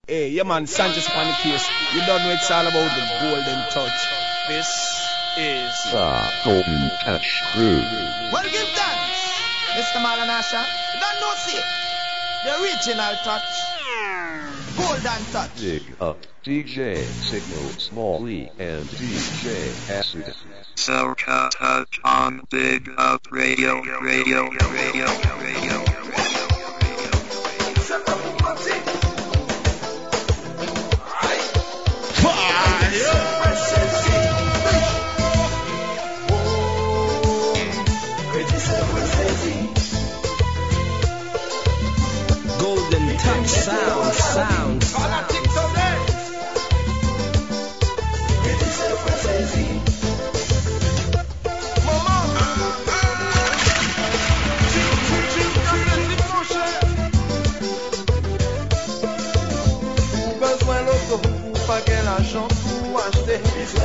Hey, yeah man, Sanchez upon the case. You don't know it's all about the golden touch. This is the Golden Touch Crew. Well, give thanks, Mr. Malanasha. You don't know, see, the original touch, golden touch. Dig up DJ Signal Smalley and DJ Acid. Soca Touch on Big Up Radio. Golden touch sound. Pas quel argent pour acheter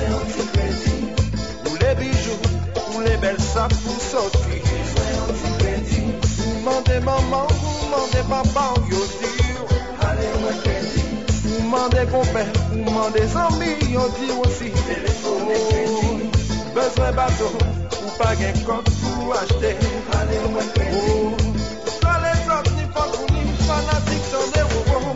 ou les bijoux, ou les belles sapes pour sortir. Vous demandez maman, vous demandez papa, yo dire vous demandez compère, vous demandez amis, yo dire aussi. Besoin bateau, ou pas gain compte pour acheter. Soit les autres, ni pas pour ni fanatiques, sont des robots.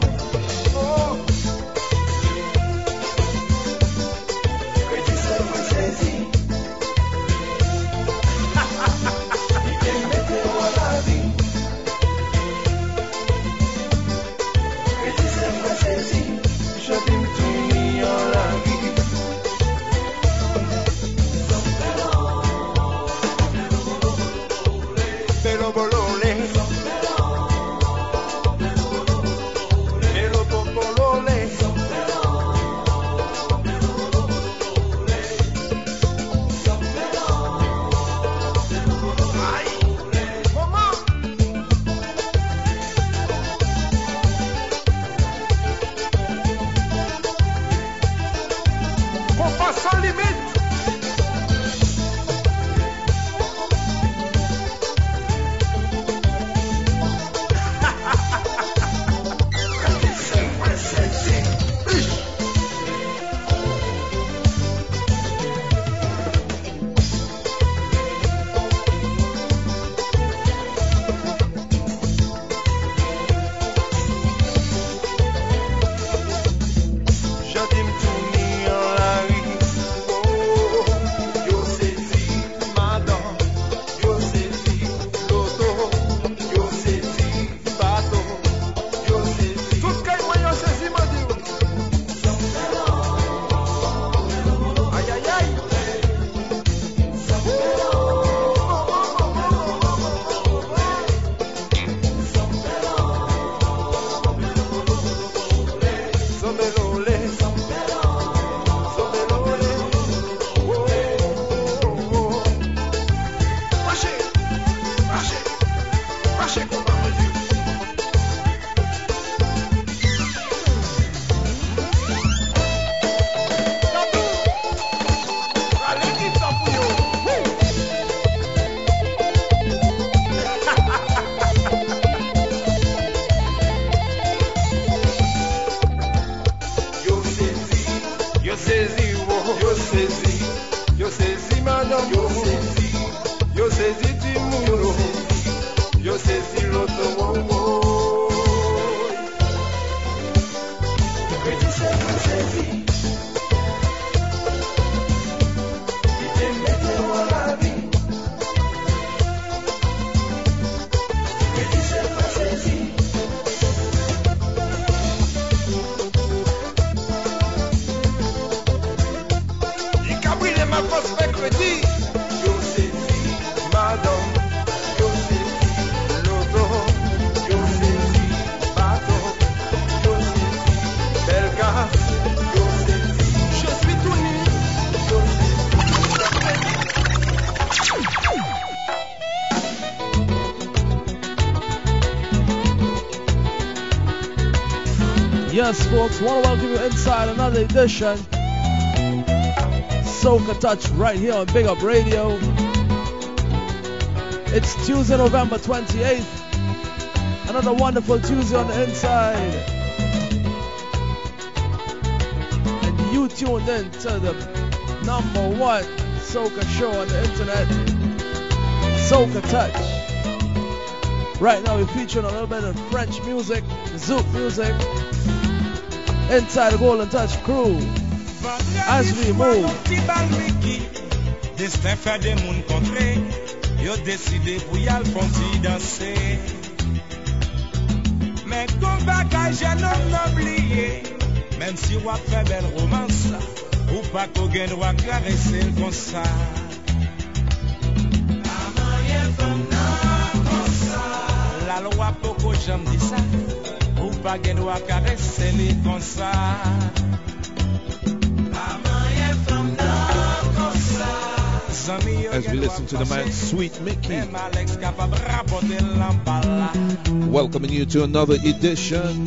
Yes, folks, want to welcome you inside another edition Soca Touch right here on Big Up Radio. It's Tuesday, November 28th. Another wonderful Tuesday on the inside. tuned in to the #1 soca show on the internet, Soca Touch. Right now we're featuring a little bit of French music, Zouk music, inside the Golden Touch crew. As we move. Destin fait des moun contré, yo décidé pour y aller fonti danser. Mais comme bagage j'ai non oublié, même si on fait belle romance, ou pas qu'on gagne droit caresser comme ça. La loi poko j'aime dit ça, ou pas gagne droit caresser les comme ça. As we listen to the man Sweet Mickey, welcoming you to another edition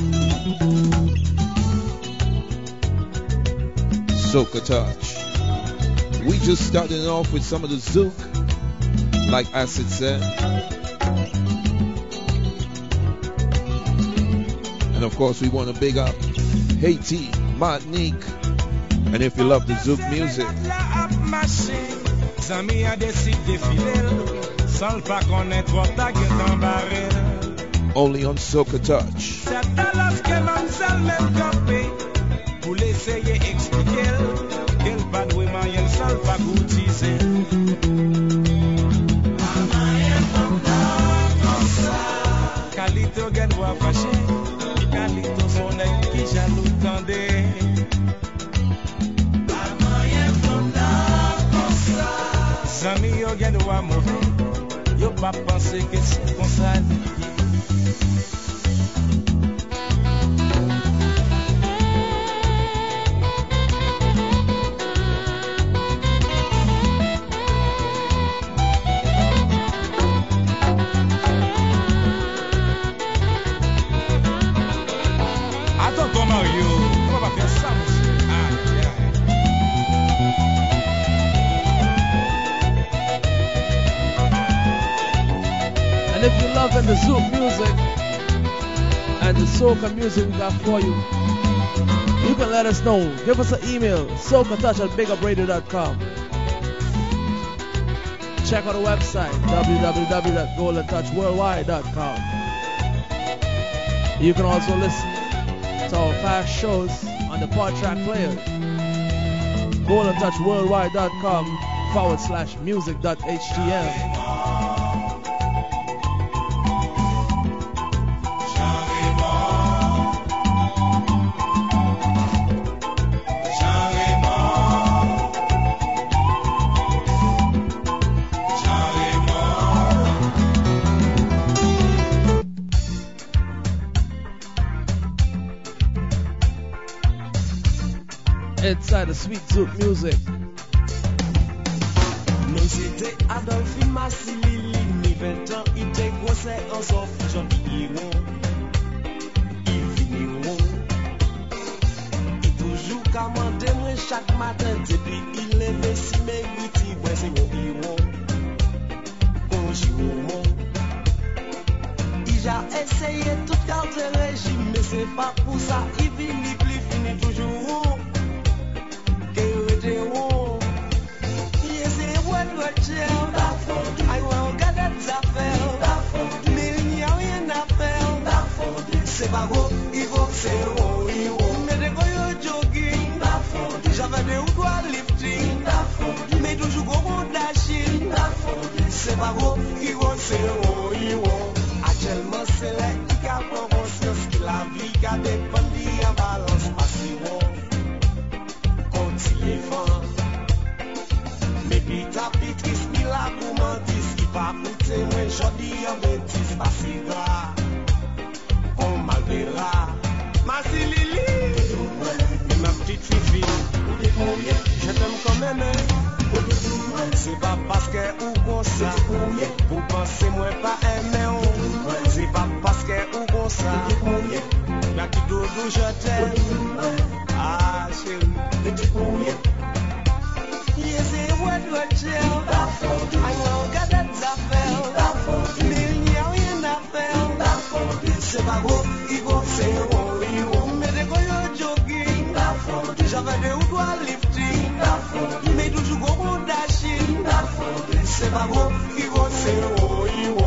Soca Touch. We just started off with some of the Zouk, like Acid said, and of course we want to big up Haiti, Martinique, and if you love the Zouk music, Zami a décidé filer, sans pas connaître ta gueule en barrel. Only on Soca Touch. C'est à l'as que mademoiselle même campé, pour l'essayer expliquer, qu'elle pas doué moyen sans pas courtiser. Calito gagne voix fâché, Calito son œil qui jaloux tendait. Zami yo gen wa mauvais, yo pas pensé que c'est comme ça. Attends toi Mario, on va faire ça monsieur. If you're loving the Zouk music and the soca music we got for you, you can let us know. Give us an email, socatouch@bigupradio.com. Check out the website, www.goldentouchworldwide.com. You can also listen to our past shows on the PodTrack player, goldentouchworldwide.com/music.htm. Inside the sweet Zouk music. Mais c'était Adolphe Massilili, mi 20 ans, il était grossé en sauf, j'en finiront, ils finiront. Il toujours commandé moi chaque matin, depuis il lève si mes goutti, ouais c'est mon héros, bonjour. Il a essayé tout garder régime, mais c'est pas pour ça, il finit plus, finit toujours. C'est pas gros, il faut c'est gros, il faut. Mais des goyos jogging, j'avais des ou doigts lifting, mais toujours gros dashing. C'est pas gros, il faut c'est gros, il faut. Actuellement c'est là qui a pris conscience que la vie qui a dépendu en balance pas si bon. Continue fort. Mais vite à vite, qu'est-ce qu'il a pour mentir, ce qui pas coûté, moi j'en dis en bêtise, pas si grave. On m'albera, ma Lili, ma petite fifi, je t'aime comme un œil. C'est pas parce que ou comme ça, pour penser moi pas aimer. C'est pas parce que ou comme ça, la qui dodo je t'aime. Ah chérie, yes c'est what you tell. I know got that affair, mais il n'y a rien à faire. C'est pas gros, il faut c'est gros, il faut. Mais des goyos jogging, j'avais des ou doigts c'est pas gros, Iwo c'est oh, Iwo.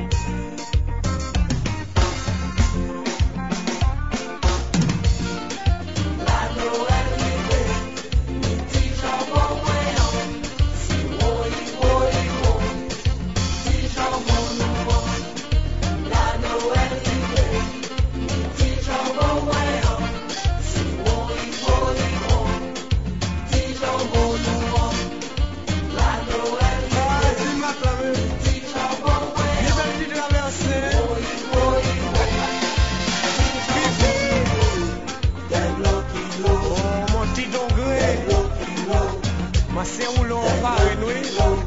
C'est où l'on va renouer.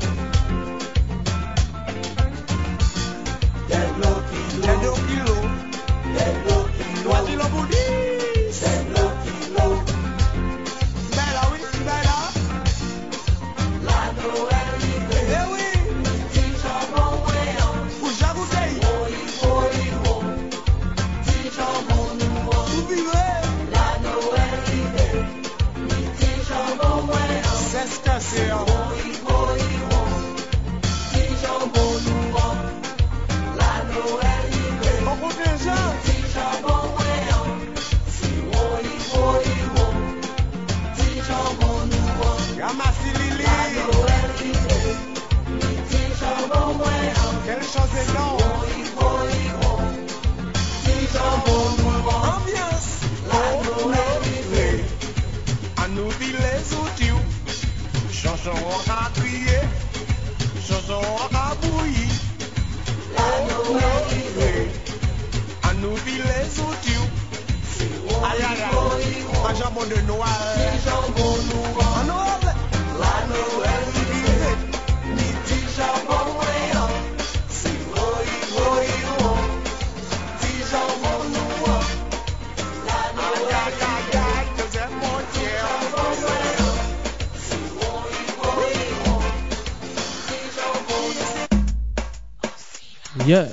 Yeah.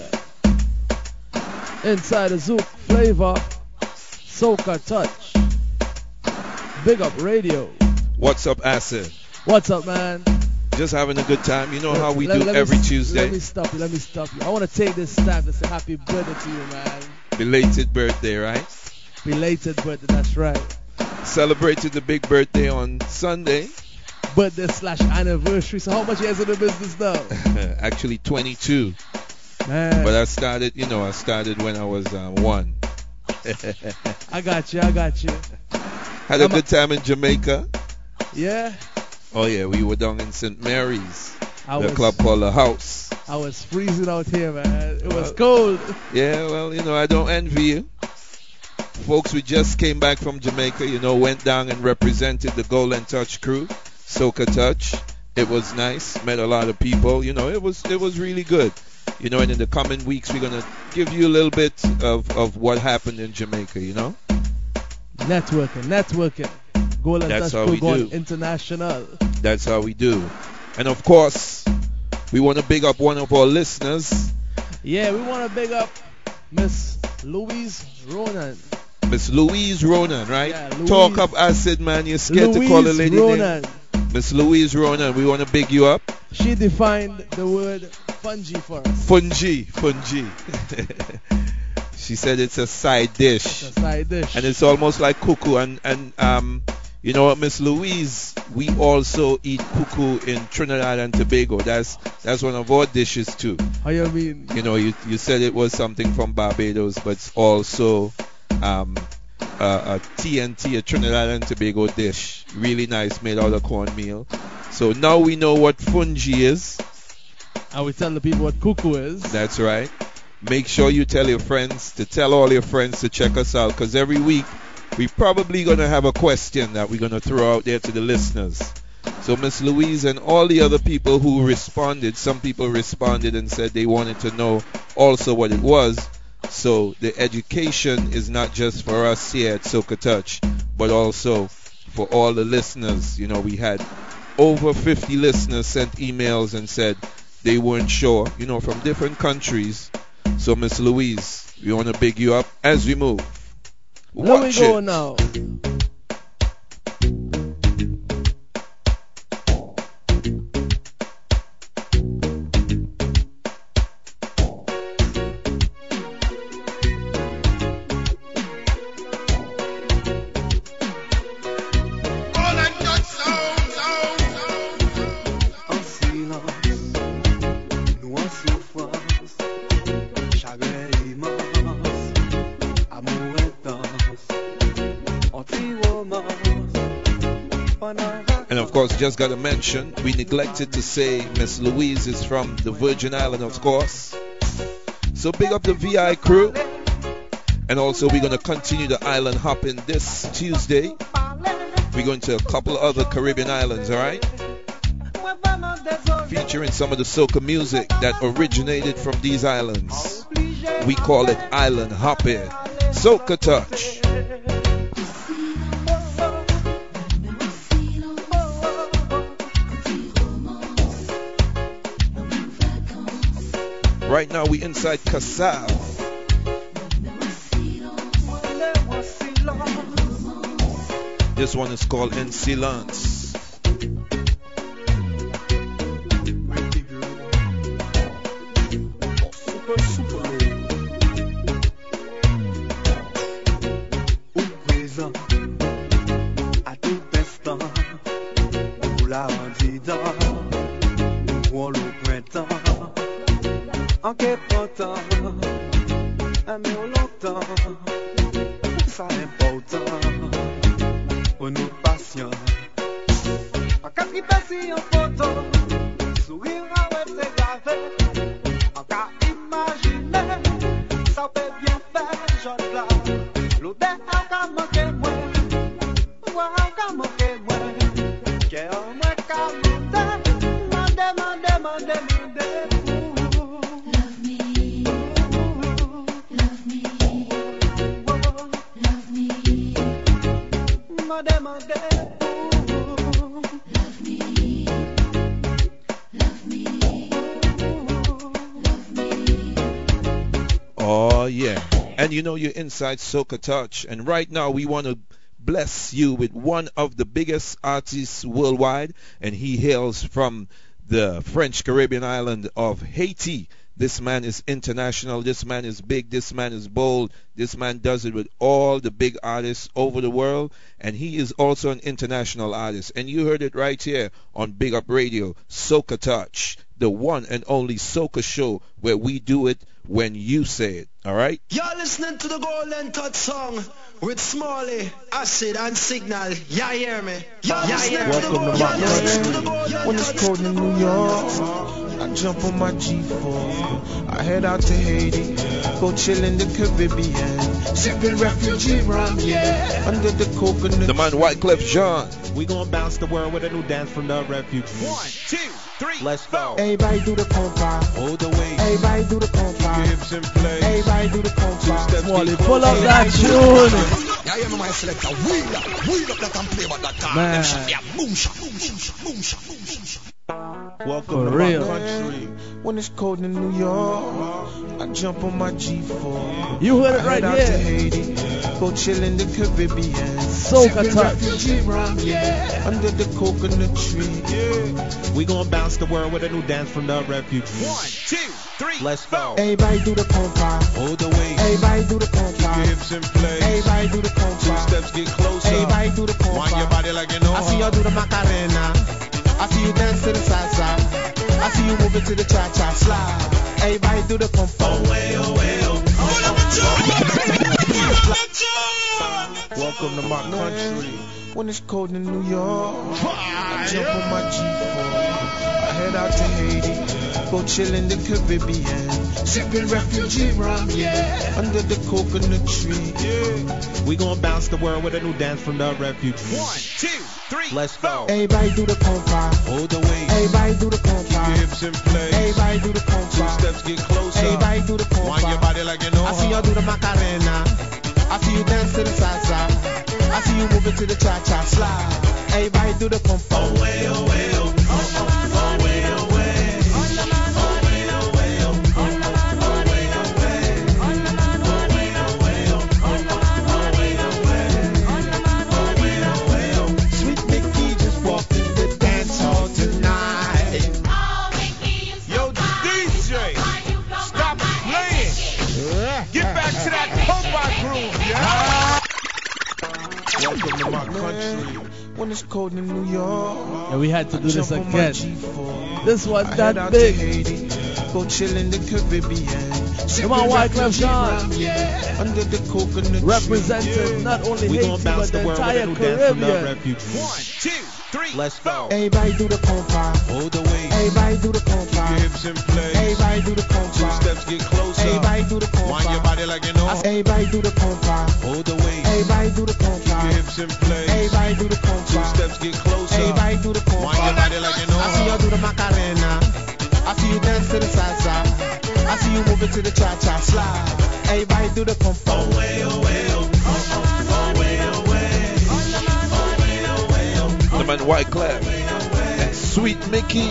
Inside the Zouk flavor, Soca Touch. Big up radio. What's up, Acid? What's up, man? Just having a good time. You know how we do every Tuesday. Let me stop you. I want to take this time to say happy birthday to you, man. Belated birthday, right? Belated birthday, that's right. Celebrated the big birthday on Sunday. Birthday/anniversary. So how much years in the business now? Actually 22. Man. But I started when I was 1. I got you. Had a good time in Jamaica. Yeah. Oh yeah, we were down in St. Mary's. A club called The House. I was freezing out here, man. It was cold. Yeah, well, I don't envy you. Folks, we just came back from Jamaica, went down and represented the Golden Touch crew, Soca Touch. It was nice. Met a lot of people. It was really good. And in the coming weeks, we're going to give you a little bit of what happened in Jamaica, Networking. Golden That's Touch how we crew do. International. That's how we do. And of course, we want to big up one of our listeners. Yeah, we want to big up Miss Louise Ronan. Miss Louise Ronan, right? Yeah, Louise. Talk up, Acid, man. You're scared Louise to call a lady Ronan. name. Miss Louise Ronan, we want to big you up. She defined the word fungi for us. Fungi. She said it's a side dish. It's a side dish. And it's almost like cuckoo. And you know what, Miss Louise? We also eat cuckoo in Trinidad and Tobago. That's one of our dishes too. How you mean? You said it was something from Barbados, but it's also a TNT, a Trinidad and Tobago dish. Really nice, made out of cornmeal. So now we know what fungi is. And we tell the people what cuckoo is. That's right. Make sure you tell your friends to tell all your friends to check us out, because every week we're probably going to have a question that we're going to throw out there to the listeners. So Miss Louise and all the other people who responded, some people responded and said they wanted to know also what it was. So the education is not just for us here at Soca Touch, but also for all the listeners. We had over 50 listeners sent emails and said they weren't sure, from different countries. So Miss Louise, we want to big you up as we move. Where we go now? And of course, just got to mention, we neglected to say Miss Louise is from the Virgin Islands, of course. So big up the VI crew. And also, we're going to continue the island hopping this Tuesday. We're going to a couple other Caribbean islands, all right? Featuring some of the soca music that originated from these islands. We call it island hopping. Soca Touch. Right now we inside Casal. This one is called En Silence. Oh yeah, and you know you're inside Soca Touch, and right now we want to bless you with one of the biggest artists worldwide, and he hails from the French Caribbean island of Haiti. This man is international, this man is big, this man is bold, this man does it with all the big artists over the world, and he is also an international artist. And you heard it right here on Big Up Radio, Soca Touch, the one and only soca show where we do it when you say it, alright? You're listening to the Golden Touch song with Smalley, Acid and Signal. Yeah, hear me? Welcome to my country. When it's cold in New York, I jump on my G4. I head out to Haiti, go chill in the Caribbean, sipping refugee rum, yeah, under the coconut. The man Wyclef Jean. We gon' bounce the world with a new dance from the refuge. 1, 2, 3, let's go. Everybody do the compa. Hold the weight. Everybody do the compa. Keep your hips in place. Everybody do the compa. Smalley, pull up that tune. Yeah, you know my selector. Wheel up that and play about that car. Man. Boom shot, boom shot, boom shot, boom shot. Welcome For to real. my country. When it's cold in New York, I jump on my G4. You heard it I right head out to here. Haiti, go chill in the Caribbean, Soca sipping Touch. refugee rum, yeah, under the coconut tree. Yeah. We gon' bounce the world with a new dance from the refuge. 1, 2, 3, let's go. Everybody do the compa. Hold the weight. Everybody do the Keep your compa. hips in place. Everybody do the 2 compa. steps, get closer. Everybody do the Wind your compa. body like you know. I see y'all do the Macarena. I see you dance to the salsa. I see you moving to the cha-cha slide. Everybody do the compa. Welcome to my country. When it's cold in New York, I jump on my G4. I head out to Haiti, go chill in the Caribbean, sipping refugee rum, yeah, under the coconut tree. Yeah. We gon' bounce the world with a new dance from the refuge. 1, 2, 3, let's go. Everybody do the compa. Hold the weight. Everybody do the Keep your compa. hips in place. Everybody do the 2 compa. steps, get closer. Everybody do the Wind your compa. body like you know. I see y'all do the Macarena. I see you dance to the salsa. I see you moving to the cha-cha slide. Everybody do the compa. Sweet Mickey just walked in the dance hall tonight. Yo, DJ, stop playing. Get back to that compa groove, yeah? Welcome to my country. When it's cold in New York, And we had to do this jump on my again. G4. This was I head that out big. to Haiti, go chill in the Caribbean, Come on, Wyclef Jean. Under the coconut representing not only Haiti but the entire Caribbean. 1, 2, 3, let's go. Everybody do the compa. Hold the weight. Everybody do the compa. Keep your hips in place. Everybody do the compa. 2 steps, get closer. Everybody do the compa. Wind your body like you know. Everybody do the compa. Hold the weight. Everybody do the compa. Keep your hips in place. Everybody do the compa. 2 steps, get closer. Everybody do the compa. Wind your body like you know. I see you do the Macarena. I see you dance to the salsa. I see you move it to the cha-cha slide. Everybody do the compa. Away, away, away. The man Wyclef and Sweet Mickey.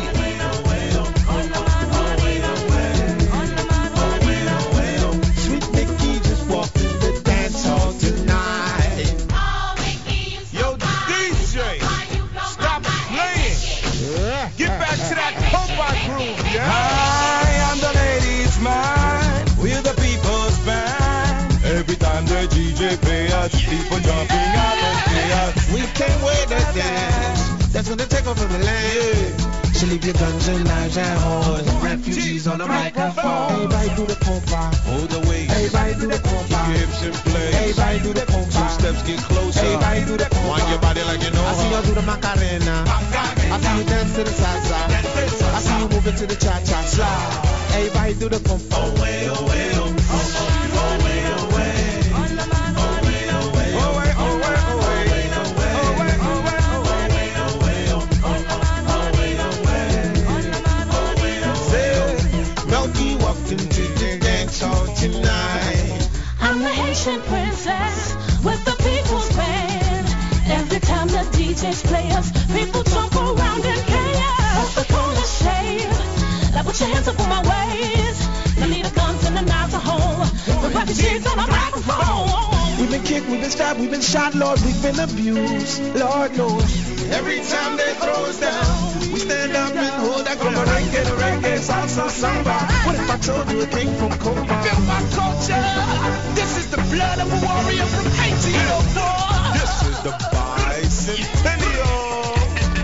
Sweet Mickey just walked in the dance hall tonight. Yo, DJ, stop playing. Get back to that compa groove, yeah? I am the ladies' man, we're the people's band. Every time the DJ play us, people jumping out and play us. We can't wait to dance. That's gonna take over the land. So leave your guns and knives and whores. Refugees on the microphone. Everybody do the compa. Hold the weight. Everybody do the Keep your compa. hips in place. Everybody do the 2 compa. steps, get closer. Everybody do the compa. Wind your body like you know. I see you do the Macarena. I see you dance to the salsa. I see you move it to the cha-cha slide. Everybody do the compa. Away, away, away. Melky walked into the dance hall tonight. I'm the Haitian princess with the people's band. Every time the DJs play us, people jump around in chaos. The coolest shade, like put your hands up on my waist. No need a guns and a knife to hold. The refugees on the microphone. We've been kicked, we've been stabbed, we've been shot, Lord, we've been abused. Lord knows. Every time they throw us down, we stand up and hold that ground. Reggae, salsa, samba. What if I told you it came from Cuba? Feel my culture. This is the blood of a warrior from Haiti, yo, boy. This is the bicentennial.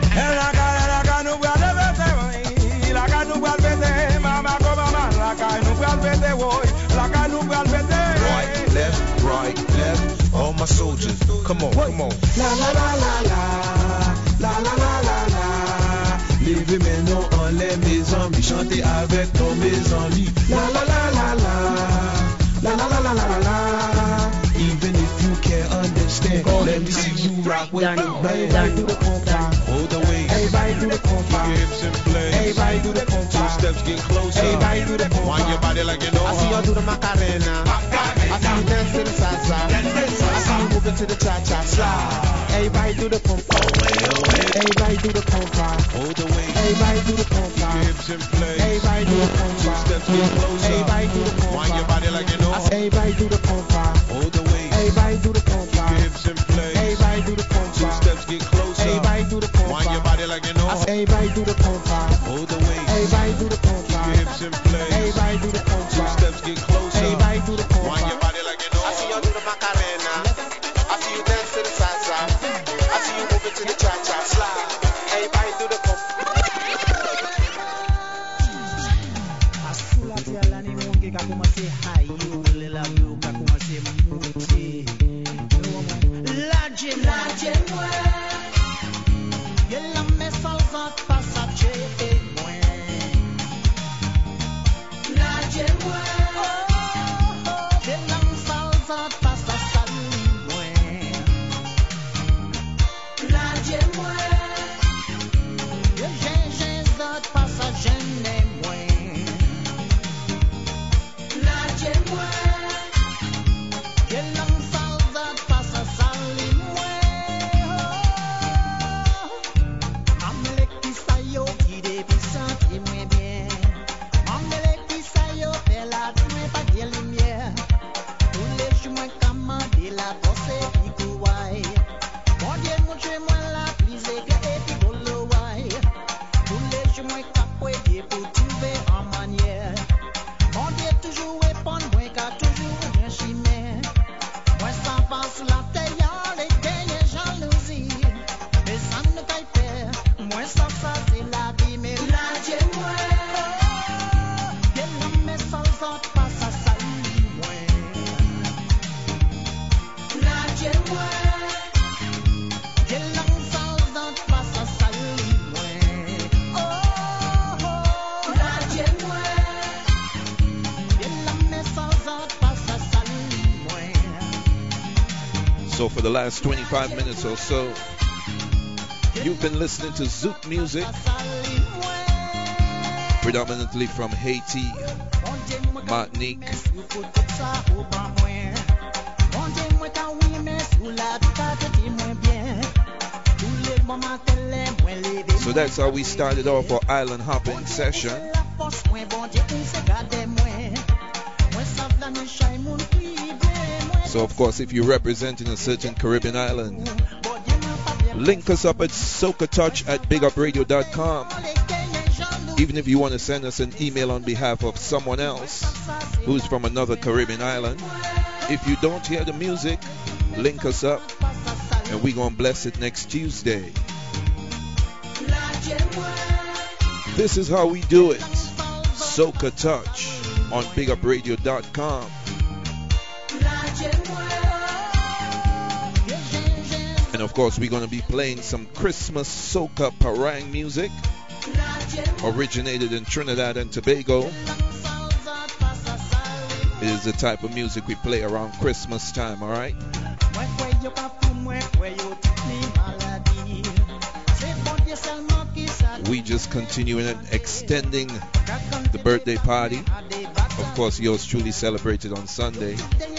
Right, left, all my soldiers. Come on, come on. La la la la la, la la la la la. Levez maintenant en l'air mes amis, chantez avec nos mes amis. La la la la la, la la la la la la. Even if you can't understand, let me see you rock with me. Everybody do the compa. Hold the weight. Everybody do the Keep your compa. hips in place. Everybody do the 2 compa. steps, get closer. Everybody do the Wind your compa. body like you know. I see you do the Macarena. I see you dance to the salsa. I see you move it to the cha-cha slide. Everybody do the compa. Everybody do the compa. Hold the weight. Everybody do the Keep your compa. hips in place. Everybody do the 2 compa. steps, get closer. Everybody do the Wind your compa. body like you know. Everybody do the compa. Hold the weight. Everybody do the Keep your compa. hips in place. Everybody do the 2 compa. steps, get closer. Everybody do the Wind your compa. body like you know. Everybody do the compa. Hold the weight. Everybody do the Keep your compa. hips in place. Everybody do the 2 compa. steps, get closer. Everybody do the Wind your compa. body like you know. I see you do the Macarena. I see you dance to the salsa. I see you move it to the cha-cha slide. Everybody do the compa. for the last 25 minutes or so, you've been listening to Zouk music, predominantly from Haiti, Martinique, so that's how we started off our island hopping session. So of course, if you're representing a certain Caribbean island, link us up at socatouch@bigupradio.com. Even if you want to send us an email on behalf of someone else who's from another Caribbean island, if you don't hear the music, link us up and we're going to bless it next Tuesday. This is how we do it. Soca Touch on bigupradio.com. And of course, we're going to be playing some Christmas soca parang music, originated in Trinidad and Tobago. It is the type of music we play around Christmas time, all right? We just continuing and extending the birthday party. Of course, yours truly celebrated on Sunday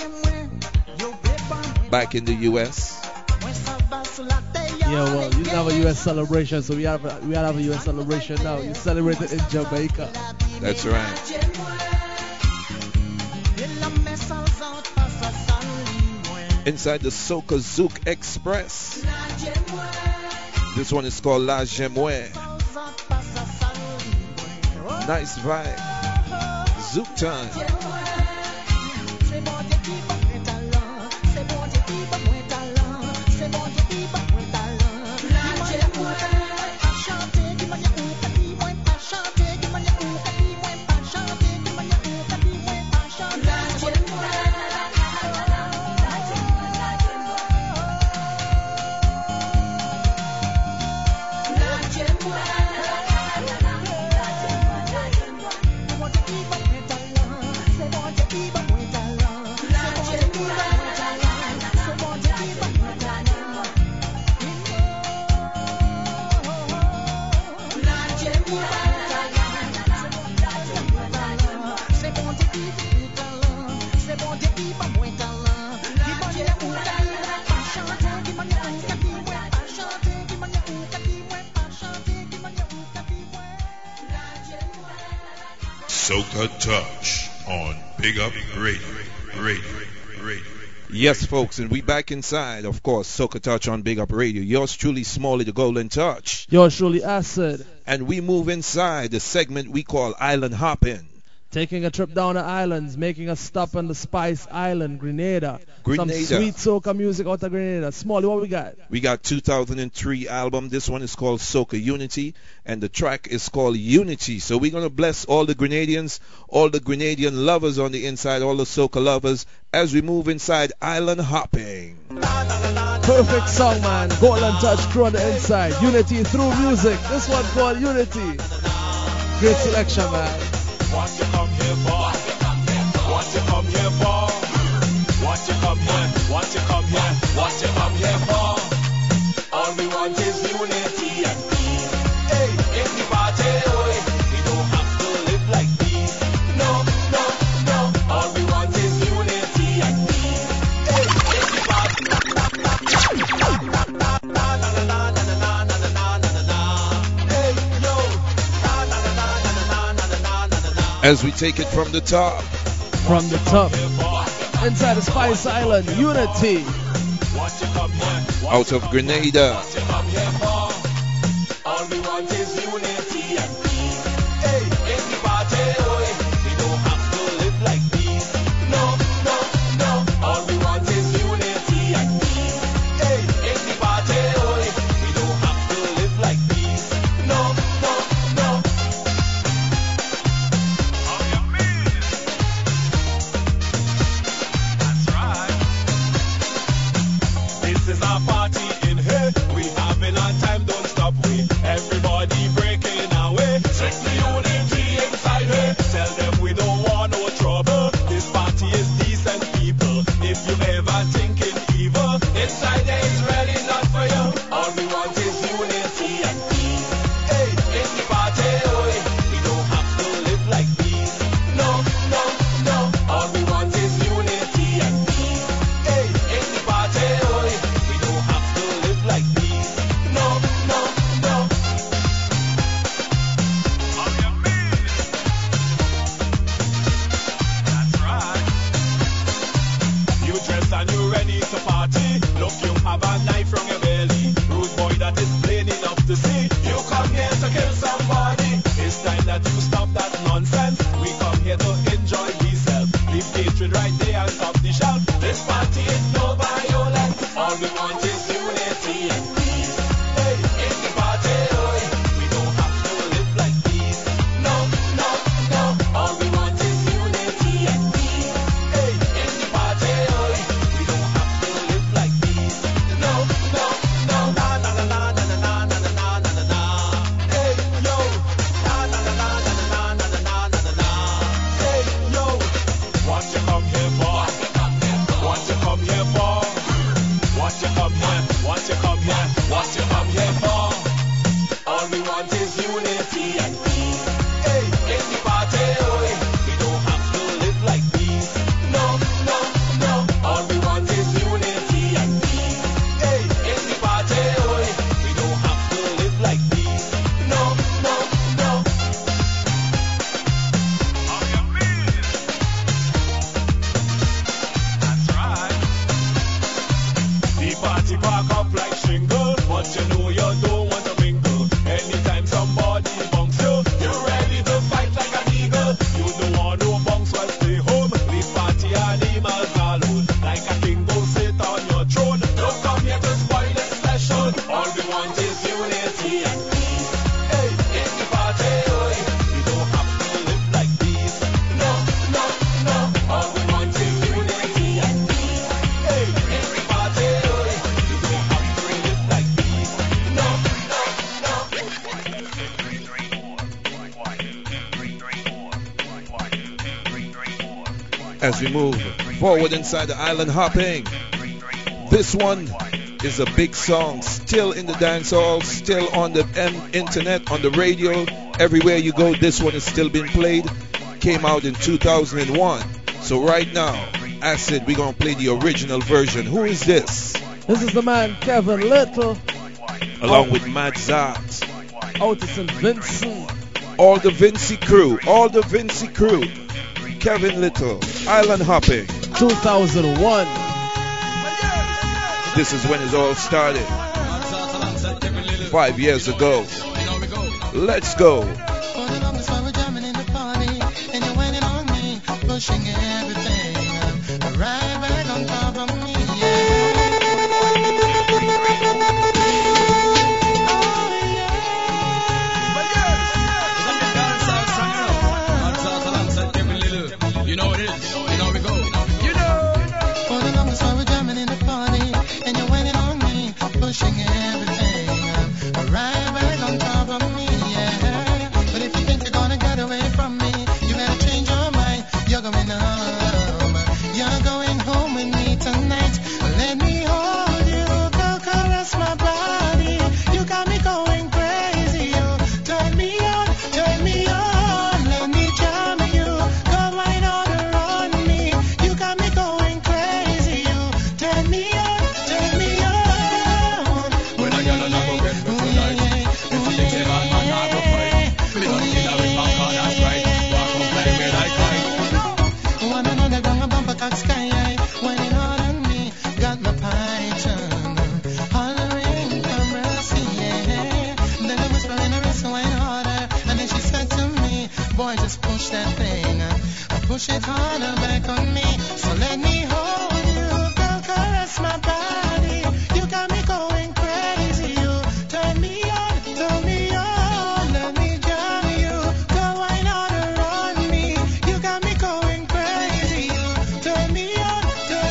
back in the U.S. Yeah, well, you didn't have a U.S. celebration, so we have a U.S. celebration now. You celebrated in Jamaica. That's right. Inside the Soca Zouk Express. This one is called La Gemoué. Nice vibe. Zouk time. Soca Touch on Big Up Radio. Yes, folks, and we back inside, of course, Soca Touch on Big Up Radio. Yours truly, Smalley the Golden Touch. Yours truly, Acid. And we move inside the segment we call Island Hopping. Taking a trip down the islands, making a stop on the Spice Island, Grenada. Some sweet soca music out of Grenada. Smalley, what we got? We got 2003 album. This one is called Soca Unity, and the track is called Unity. So we're going to bless all the Grenadians, all the Grenadian lovers on the inside, all the soca lovers, as we move inside Island Hopping. Perfect song, man. Golden Touch crew on the inside. Unity through music. This one called Unity. Great selection, man. What you come here for? What you come here for? What you come here? What you come here? What you come here for? All we want is unity and peace. Hey, in the party, we don't have to live like these. No. All we want is unity and peace. Hey, in the party. Hey, yo. As we take it from the top. From the top. Inside the Spice Island, Unity. Out of Grenada. All we want is unity and peace. Hey, in the party, we don't have to live like these. No. All we want is unity and peace. Hey, in the party, we don't have to live like these. No. This is our party in here. We having our time, don't stop. We everybody breaking that you stop that nonsense. We come here to enjoy ourselves. Leave hatred right there and stop the shout. This party is no violence. All we want is unity and peace. Hey, in the party, oi, we don't have to live like these. No, no, no. All we want is unity and peace. Hey, in the party, oi, we don't have to live like these. No, no, no. Na na na na na na na na na na na. Hey, yo. Na na na na na na na na na na na. Hey, yo. What you come here for? What you come here for? What you come here? What you come here? What you come here for? All we want is unity and peace. Hey, in the party, oi, we don't have to live like these. No, no, no. All we want is unity and peace. Hey, in the party, oi, we don't have to live like these. No, no, no. That's right. The party park up like shingle, but you know you don't want to mingle. Anytime somebody bunks you, you're ready to fight like an eagle. You don't want no bunks, well stay home. Leave party animals alone. Like a king, go sit on your throne. Don't come here to spoil this session. All we want is unity and peace. Hey, in the party, oi, we don't have to live like these. No, no, no. All we want is unity and peace. Hey, in the party, oi, we don't have to live like these. No, no, no. As we move forward inside the island hopping, this one is a big song, still in the dance hall, still on the internet, on the radio, everywhere you go. This one is still being played. Came out in 2001. So right now, Acid, we're gonna play the original version. Who is this? This is the man Kevin Little, Along with Mad Zart, out of St. Vincent. all the Vinci crew, Kevin Little, Island Hopping. 2001. This is when it all started. 5 years ago. Let's go. Pushing everything right back on top of me, You know it is. You know we go. You know. For the longest while we're jamming in the party, and you're waiting on me, pushing everything right back on top of me, yeah. But if you think you're gonna get away from me, you better change your mind. You're going home. You're going home with me tonight. Let me hold you, girl, caress my body. You got me going crazy. You turn me on, turn me on. Let me jam you, go right on around me. You got me going crazy. You turn me on, turn me on. When I get on, I go get me tonight. If you think say man, I go fight. Me don't see that with back on, that's right. Walk on play with I kite. One another gonna bump a cock sky high. When it hard on me, got my python hollering for mercy, yeah. Then I whisper in her ear so I harder, and then she said to me, boy, just push that thing, push it harder back on me. So let me hold you, girl, caress my body. You got me going crazy. You turn me on, turn me on. Let me jam you, go wine on around me. You got me going crazy. You turn me on,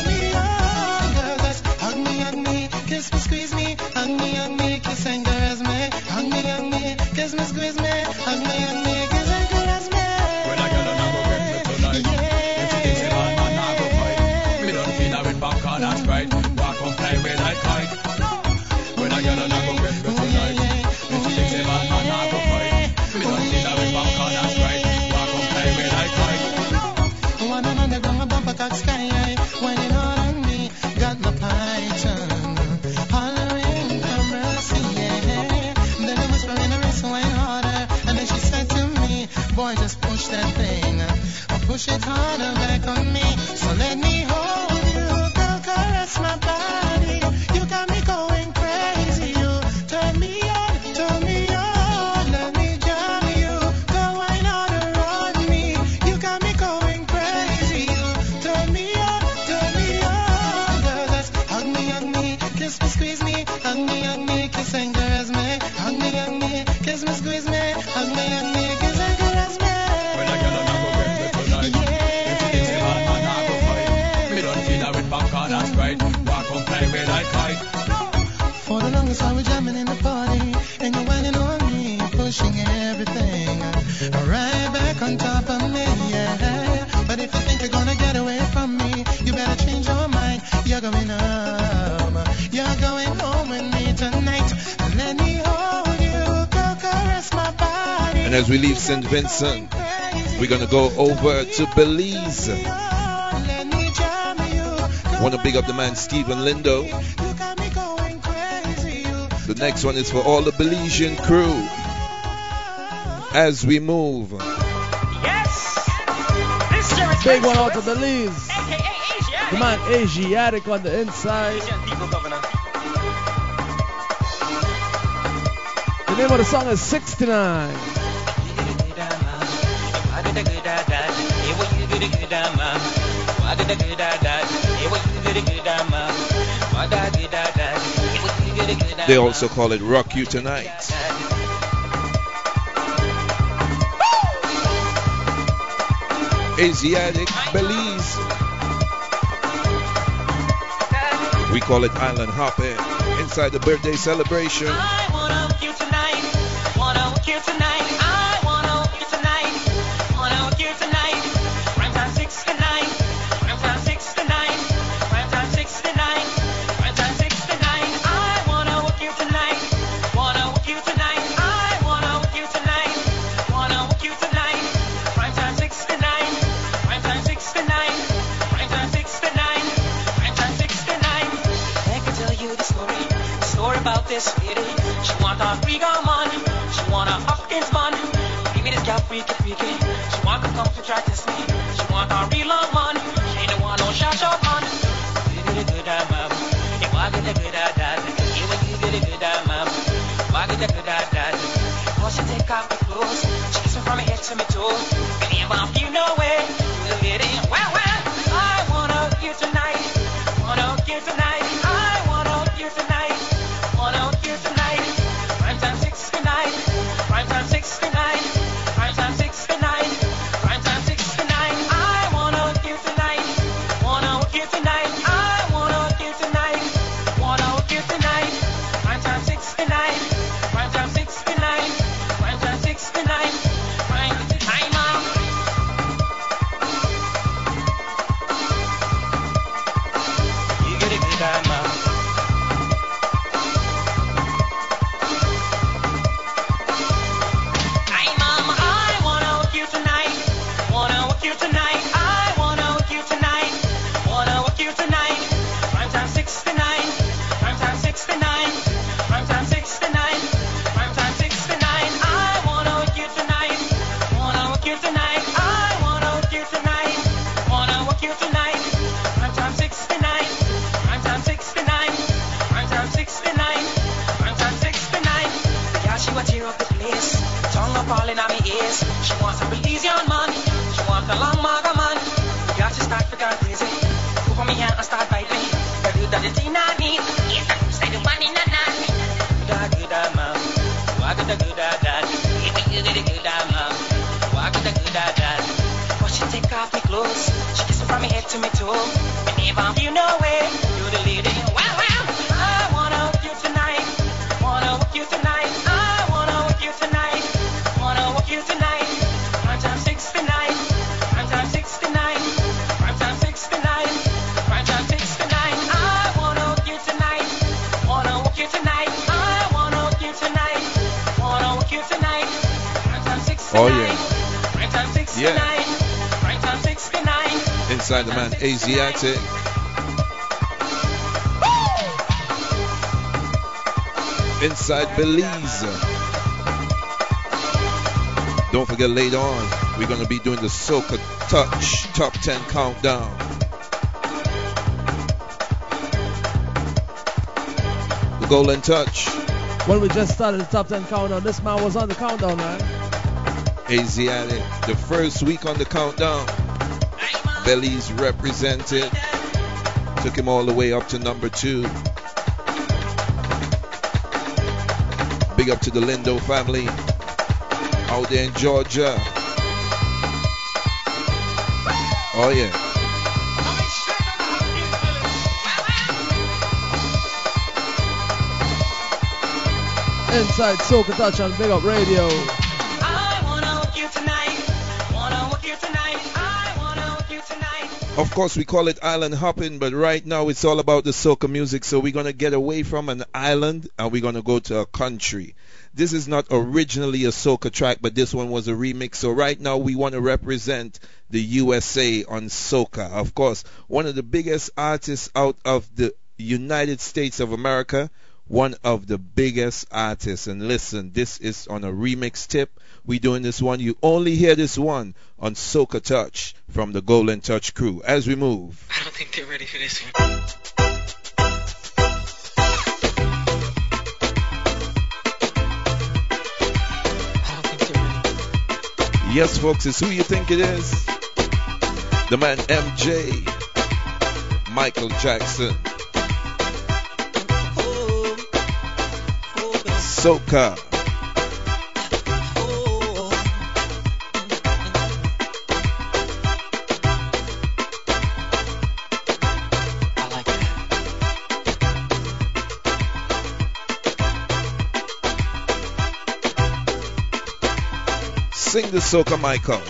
girl. Just hug me, kiss me, squeeze me, hug me, kiss and caress me. Hug me, kiss me, squeeze me, hug me, kiss and caress me. When I get on, I go get me tonight. If you think say man, I go fight. Me don't feel that with back on, that's right. Walk on fly with I kite. When I get on, I go get me tonight. If you think say man, I go fight. Me don't feel that with back on, that's right. Walk on fly with I kite. One another gonna bump a cock sky high. When it hard on me, got my python hollering for mercy, yeah. Then I whisper in her ear so I harder, and then she said to me, boy, just push that thing, push it harder back on me. So let me hold you, girl, caress my body. You got me going crazy. You turn me on, let me jam you, go wine she sang caress me, hug me, kiss me, squeeze me, hug me, kiss and caress me. When I get on, I go get me tonight. If it is a hard man, I go fight. Me don't feel I with back on, that's right. Walk on, fly away like kite. For the longest while we're jamming in the party, and you're whining on me, pushing everything right back on top of me, yeah. But if you think you're gonna get away from me, you better change your mind. You're going home, you're going home with me tonight. Let me hold you, go caress my body. And as we leave St. Vincent, we're gonna go over to Belize. Want to big up the man Stephen Lindo. The next one is for all the Belizean crew. As we move. Big one out to Belize. The man Asiatic on the inside. The name of the song is 69. They also call it Rock You Tonight. Asiatic Belize. We call it Island Hopping inside the birthday celebration. I wanna hook you tonight. Wanna hook you tonight. I wanna hook you tonight. Wanna hook you tonight. Prime time 69. Prime time 69. Prime time 69. Prime time 69. I wanna hook you tonight. Wanna hook you tonight. I wanna hook you tonight. Wanna hook you tonight. Prime time 69. Prime time 69. Prime time 69. Prime time 69. I can tell you the story about this lady. She want a freaking man. She want a Hopkins man. Give me this gal freaky. She want to come to try to me. She want a real long man. She ain't want no short man. You get a good mom. You walk in the good dad. You get a good mom. Walk in the good dad. Once she take off the clothes, she kiss me from my head to my toes. And you want you know where you get in. Well, I wanna hook you tonight. Wanna hook you tonight. I wanna hook you tonight. Wanna hook you tonight. Prime time 69. Prime time 69. Prime time 69. Prime time 69. I wanna hook you tonight. Wanna hook you tonight. I wanna hook you tonight. Wanna hook you tonight. Prime time 69. Prime time 69. Prime time 69. Prime time, mom. You get a good time, mom. Falling on my ears. She wants a Belizean man. She wants a long maga man. You got to start to go crazy. Go for me hand and start biting me. Girl, you got the thing I need. Yes, I say the one in the night. Good mom. Walk with the good dad. You get the good mom. Walk with the good dad. But she take off my clothes. She kiss me from my head to my toe. And if you know where you're the lady. Well, I wanna hook you tonight. Wanna hook you tonight. I wanna hook you tonight. Wanna hook you tonight. Prime time 69. Prime time 69. Prime time 69. Prime time 69. I wanna hook you tonight. Wanna hook you tonight. I wanna hook you tonight. Wanna hook you tonight. Prime time 69. Oh yeah. Prime time 69. Yeah. Prime time 69. Inside the man Asiatic. Inside Belize. Don't forget later on, we're going to be doing the Soca Touch Top 10 Countdown. The Golden Touch. When we just started the Top 10 Countdown, this man was on the countdown, man. Asiatic, the first week on the countdown. Belize represented. Took him all the way up to number 2. Big up to the Lindo family out there in Georgia. Oh yeah. Inside Soca Touch on Big Up Radio. Of course, we call it island hopping, but right now it's all about the soca music. So we're going to get away from an island and we're going to go to a country. This is not originally a soca track, but this one was a remix. So right now we want to represent the USA on soca. Of course, one of the biggest artists out of the United States of America, one of the biggest artists. And listen, this is on a remix tip. We're doing this one. You only hear this one on Soca Touch from the Golden Touch crew. As we move. I don't think they're ready for this one. Yes, folks, it's who you think it is. The man MJ, Michael Jackson. Soca. Sing the soca, Michael.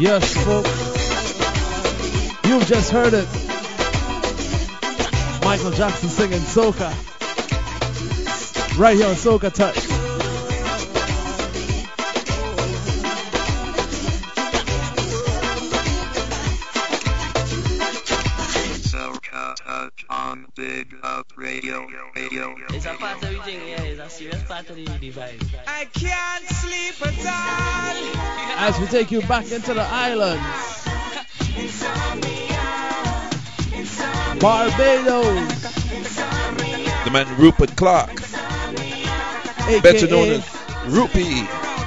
Yes, folks. You've just heard it. Michael Jackson singing Soca. Right here on Soca Touch. Soca Touch on Big Up Radio. It's a part of the thing, yeah, it's a serious part of the vibe. I can't sleep at all. As we take you back into the islands. Barbados. The man Rupert Clark, better known as Rupee.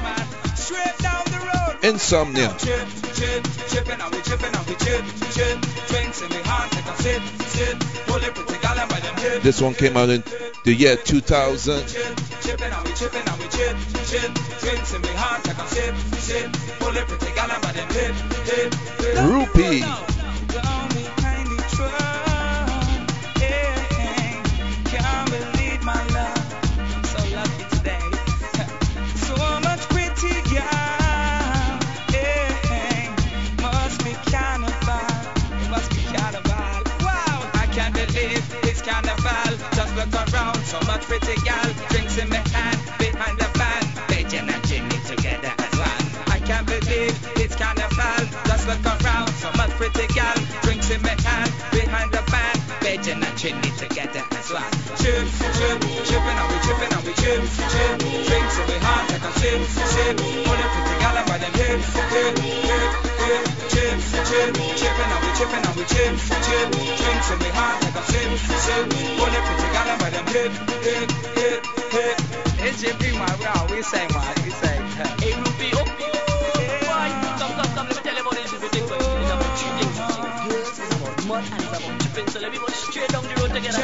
Insomnia. This one came out in the year 2000. Rupee. Can't believe my love. I'm so lucky today. So much pretty girl. Must be carnival. It must be carnival. Wow, I can't believe it's carnival. Just look around, so much pretty girl. Drinks in my hand, behind the van. Beijing and Jimmy together as one. I can't believe it's carnival. Just look around, so much pretty girl. Drinks in my hand, behind the van. Beijing and Jimmy together as one. Chip, chipping and we chip. Drinks in my hand, like a sip. Only pretty girl by them hip. Chip, chipping and we chip. Drinks in my hand, like a sip. Only pretty girl by them hip. It's Jimmy, my round. We say, man. Hey, Ruby, oh, boy. Come, let me tell you about this thing. It's about 3 things. It's about mud and it's about chipping. So let me go straight down the road together.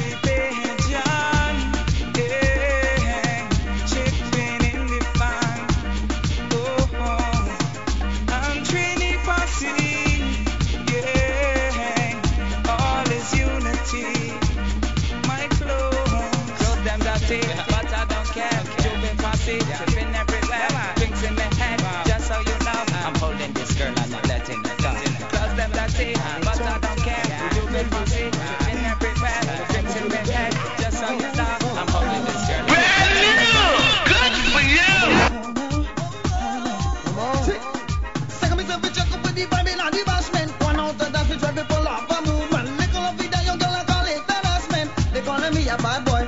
But I don't care, Jumping fussy, tripping everywhere, drinks in my head, just so you know, I'm holding this girl, I'm not letting her go. Close them dirty, but I don't care, Jumping fussy, tripping everywhere, drinks in my head, just so you know, I'm holding this girl. Brand new, good for you. Second me self check up with the vibe in the basement. One out of that we try to pull off a movement. Little of it that young girl I call it harassment. They calling me a bad boy.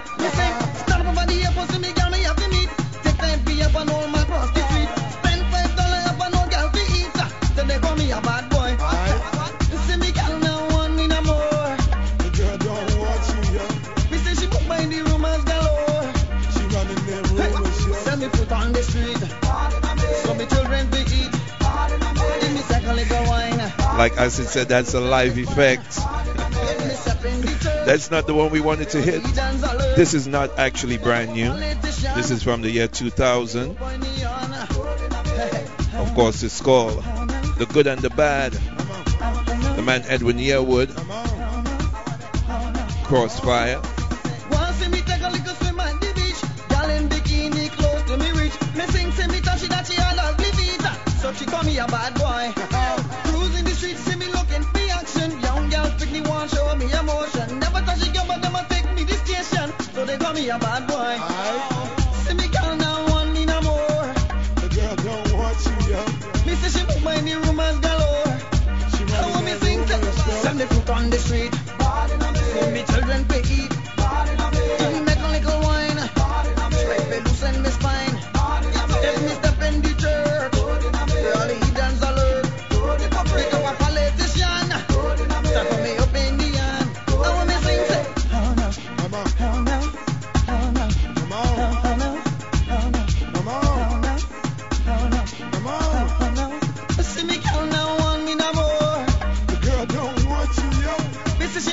Like Acid said, that's a live effect. That's not the one we wanted to hit. This is not actually brand new. This is from the year 2000. Of course, it's called The Good and the Bad. The man Edwin Yearwood. Crossfire. So she call me a bad boy. Cruising the streets, see me looking for action. Young girl pick me one, show me emotion. Never touch a girl, but them a take me this station. So they call me a bad boy. See me girl now want me no more. The girl don't want you, yo. Me say she book my new rumors galore. I want me sing, send the foot on the street. For me children pay eat. Make a little wine. Try to loosen my spine. If me step in the church. All the heathens alert. Pick up a politician. Start for me up in the hand. I want me sing, say, oh no, oh no, oh no, oh no, oh no, oh no. See me girl now want me no more. The girl don't want you, yo. Me say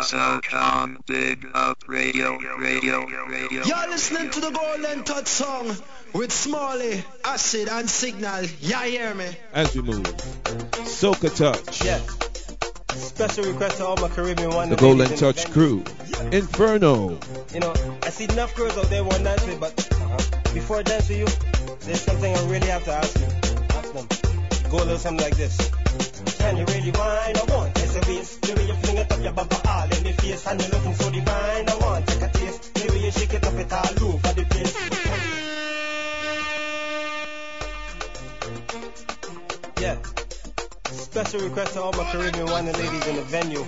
Touch on Big Up Radio. You're listening to the Golden Touch song with Smalley, Acid and Signal. Yeah, hear me? As we move, Soca Touch. Yeah. Special request to all my Caribbean one. The Golden Touch crew. Inferno. You know, I see enough girls out there want to dance with, but before I dance with you, there's something I really have to ask you. Ask them. Go a little something like this. Can you really whine? I want taste a waist. The way you fling it up your bumper all in the face, and you're looking so divine. I want take a taste. The way you shake it up, it all over the place. Yeah. Special request to all my Caribbean wine and ladies in the venue.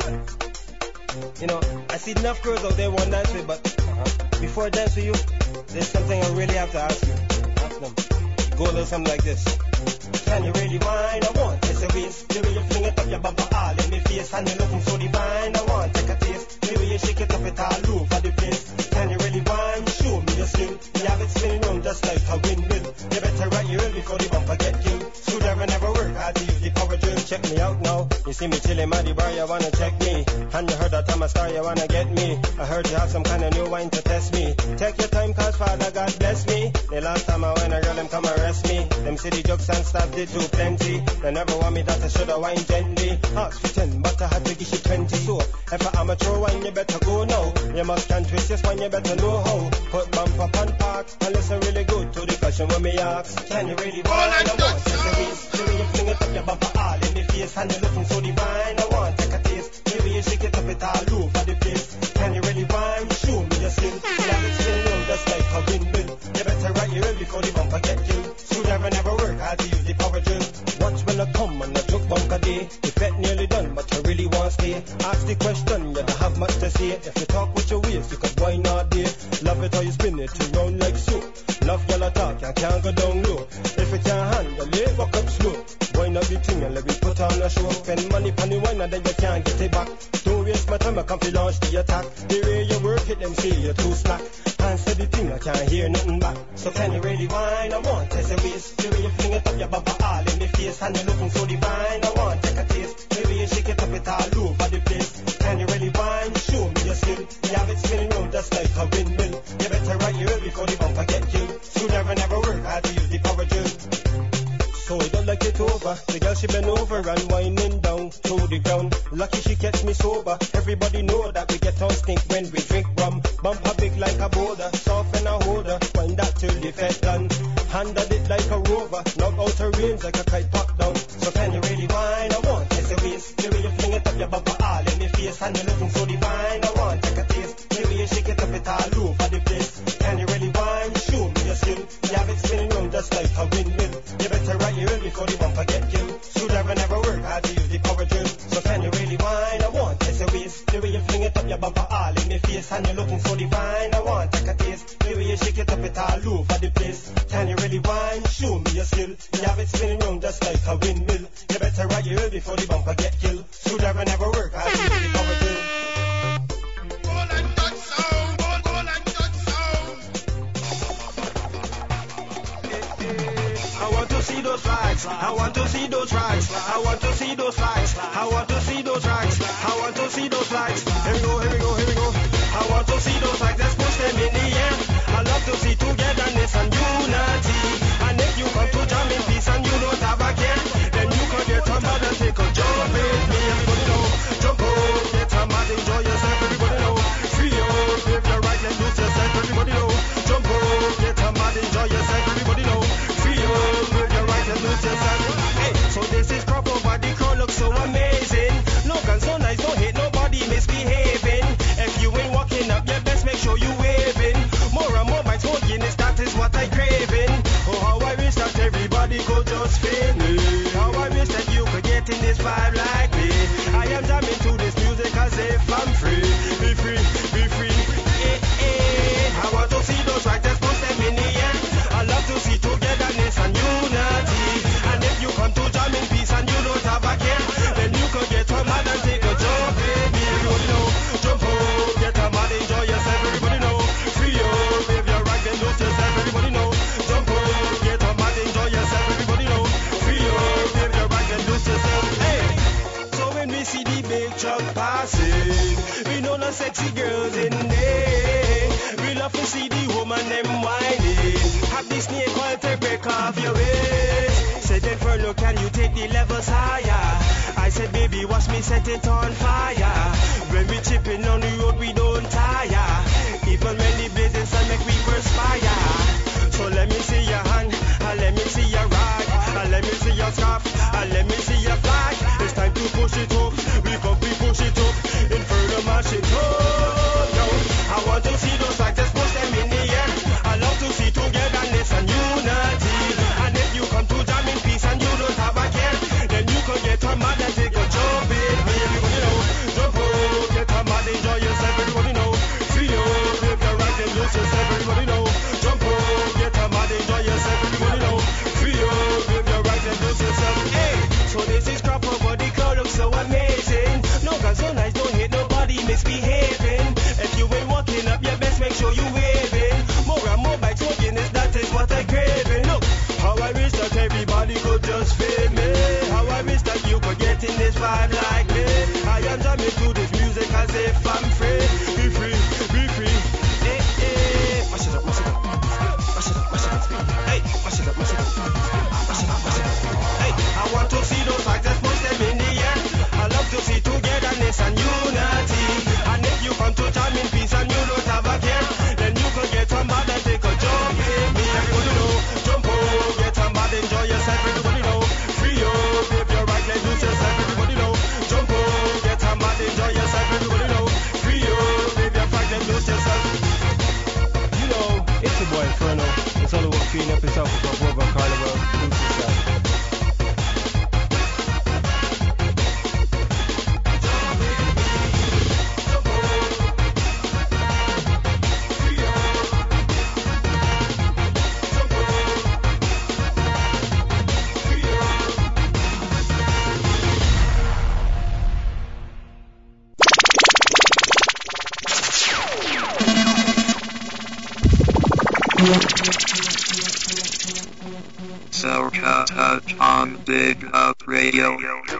You know, I see enough girls out there want to dance with, but before I dance with you, there's something I really have to ask you. Ask them. Go a little something like this. Can you really whine? I want taste a waist. The way you fling it up your bumper all in the face, and you're looking so divine. I want take a taste. The way you shake it up, it all over the place. Can you really whine? Show me your skill. You have it spinning round just like a windmill. You better ride your ear before the bumper get killed. Screwdriver never work. I use the power drill. Check me out now. You see me chilling at the bar, you wanna check me. And you heard that I'm a star, you wanna get me. I heard you have some kind of new wine to test me. Take your time, cause Father God bless me. The last time I went, a girl them come arrest me. Them city jokes and stuff did too plenty. They never want me that I shoulda wine gently. Ask for 10, but I had to give you 20. So if I amateur wine, you better go now. You must can twist this one, you better know how. Put bump up and park and listen really good to the question when me ask. Can you really wine? I want just a waist. The way you fling it up your bumper all in the face, and you're looking so divine. I want take a taste. The way you shake it up, it all over the place. Can you really wine? Show me your skill. You have it spinning round just like a windmill. You better ride your ear before the bumper get killed. Screwdriver never work, I had to use the power drill. Watch when I come on a joke bunker day. The bet nearly done, but I really want to stay. Ask the question, you don't have much to say. If you talk with your waist, you could wine all day. Love it how you spin it around like soap. Love y'all talk, you can't go down low. If you can't handle it, walk up slow. Wine up the thing and let me put on a show. Spend money on the wine and then you can't get it back. Don't waste my time, I come to launch the attack. The way you work it, them say you're too slack. Answer the thing, I can't hear nothing back. So can you really whine? I want taste a waist. The way you fling it up your bumper all in the face, and you're looking so divine. I want take a taste. The way you shake it up, it all over the place. Can you really whine? Show me your skill. You have it spinning round just like a windmill. You better ride your ear before the bumper get killed. Screwdriver never work, I had to use the power drill. So I don't like it over. The girl she bend over and whining down to the ground. Lucky she catch me sober. Everybody know that we get on stink when we drink rum. Bump her big like a boulder, soft and a holder. Wind that till the fed done. Handle it like a rover. Knock out her reins like a kite pop down. So can you really whine? I want taste a waist. The way you fling it up your bumper all in the face, and you're looking so divine. I want take a taste. The way you shake it up, it all over the place. Can you really whine? Show me your skill. You have it spinning round just like a windmill. You better ride your ear before the bumper get killed. Screwdriver never work, I had to use the power drill. So can you really whine? I want taste a waist. The way you fling it up your bumper all in the face, and you're looking so divine. I want take a taste. The way you shake it up, it all over the place. Can you really whine? Show me your skill. You have it spinning round just like a windmill. You better ride your ear before the bumper get killed. Screwdriver never work, I had to use the power drill. I want to see those flags. I want to see those flags. I want to see those flags. I want to see those flags. I want to see those flags. Here we go, here we go, here we go. I want to see those flags. Let's push them in the air. I love to see togetherness and unity. And if you come to jam in peace and you don't have a care, then you can get a mad and take a jump with me. Everybody know, jump out, get a mad, enjoy yourself. Everybody know, free out, live your right and lose yourself. Everybody know, jump out, get a mad, enjoy yourself. Everybody know, free out, live your right and lose yourself. Hey, so this is crop over, the crowd looks so amazing. No guns, no knives, no hate, nobody misbehaving. If you ain't walking up, you best make sure you waving. More and more bites, more Guinness, that is what I craving. Oh, how I wish that everybody could just feel me. How I wish that you could get in this vibe like me. I am jamming to this music as if I'm free. Be free, be free. I want to see those writers put them in the air. I love to see togetherness and unity. And if you come to jam in peace and you don't have a care, then you could get a mad and take a jump, baby. Everybody know, jump out, get a mad, enjoy yourself. Everybody know, free out, live your right and lose yourself. Everybody know, jump out, get a mad, enjoy yourself. Everybody know, free out, live your right and lose yourself. Hey, so when we see the big pretty girls in there. We love to see the woman them whining. Have the snake oil to break off your waist. Said Inferno, can you take the levels higher? I said, baby, watch me set it on fire. When we chipping on the road, we don't tire. Even when the blazing sun make we perspire. So let me see your hand, let me see your rag, let me see your scarf, let me see your flag. It's time to push it up, we push it up. Inferno mash it up. Yo, I want to see those flags, just push them in the air. I love to see togetherness and unity. And if you come to jam in peace and you don't have a care, then you can get a mad and take a jump in. Everybody know, jump up, get a mad, enjoy yourself. Everybody know, free up, if you're right then lose yourself. Everybody know, jump up, get a mad, enjoy yourself. Everybody know, free up, if you're right then lose yourself. Hey, so this is crap over the crowd looks so amazing. No guns, so nice, don't hit nobody misbehaving. If you ain't walking up your best, make sure you waving. More and more bikes walking is that is what I craving. Look, how I wish that everybody could just feel me. How I wish that you could get in this vibe like me. I am jamming to this music as if I'm free. Be free, be free. Hey, hey. Mash it up, mash it up. Mash it up, mash it up. Hey, mash it up, mash it up. Mash it up, mash it up. Hey, I want to see those flags, let's push them in the air. I love to see togetherness and unity. And if you come to jam in peace and you don't have a care, then you can get a mad and take a jump in me. Everybody know, jump up, get a mad, enjoy yourself. Everybody know, free up, if you're right, let loose yourself. Everybody know, jump up, get a mad, enjoy yourself. Everybody know, free up, if you're right, let loose yourself. You know, it's your boy Inferno. It's all about freeing up yourself above over carnival. Loose yourself. Soca Touch on Big Up Radio.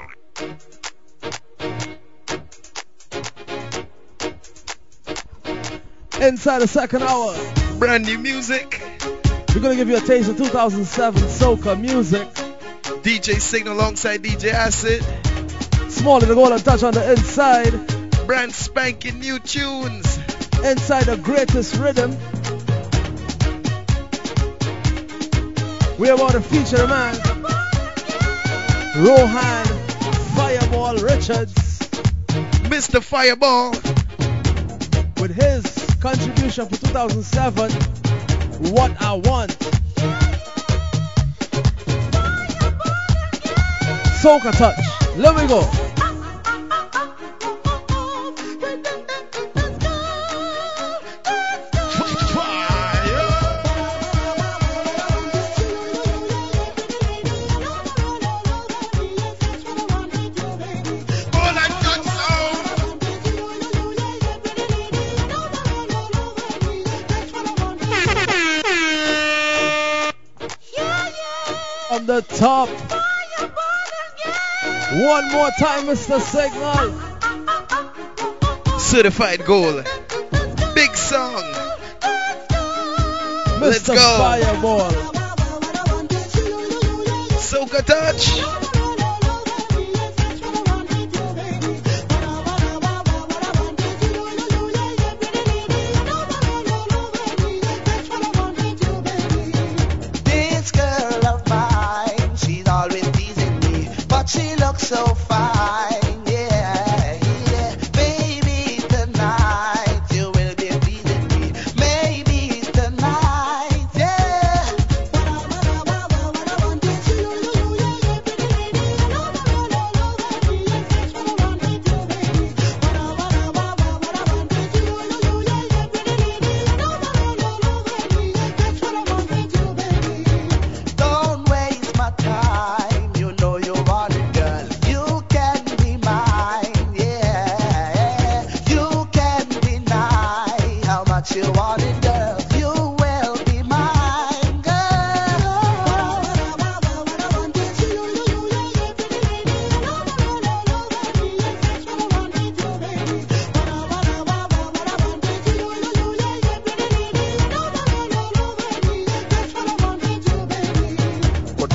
Inside the second hour, brand new music. We're gonna give you a taste of 2007 soca music. DJ Signal alongside DJ Acid. Smalley the Golden Touch on the inside. Brand spanking new tunes. Inside the greatest rhythm. We're about to feature the man Rohan Fireball Richards, Mr. Fireball, with his contribution for 2007, What I Want. Soca Touch, let me go. On the top. One more time, Mr. Signal. Certified gold. Big song. Mr. Let's go. Fireball. Soca Touch. She looks so fine, yeah, yeah. Baby, tonight you will be pleasing me. Maybe tonight, yeah.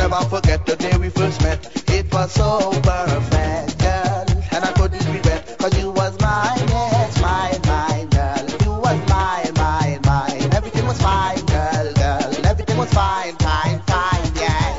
never forget the day we first met. It was so perfect, girl, and I couldn't regret, 'cause you was mine, yes, mine, girl. You was mine. Everything was fine, girl. Everything was fine, yeah.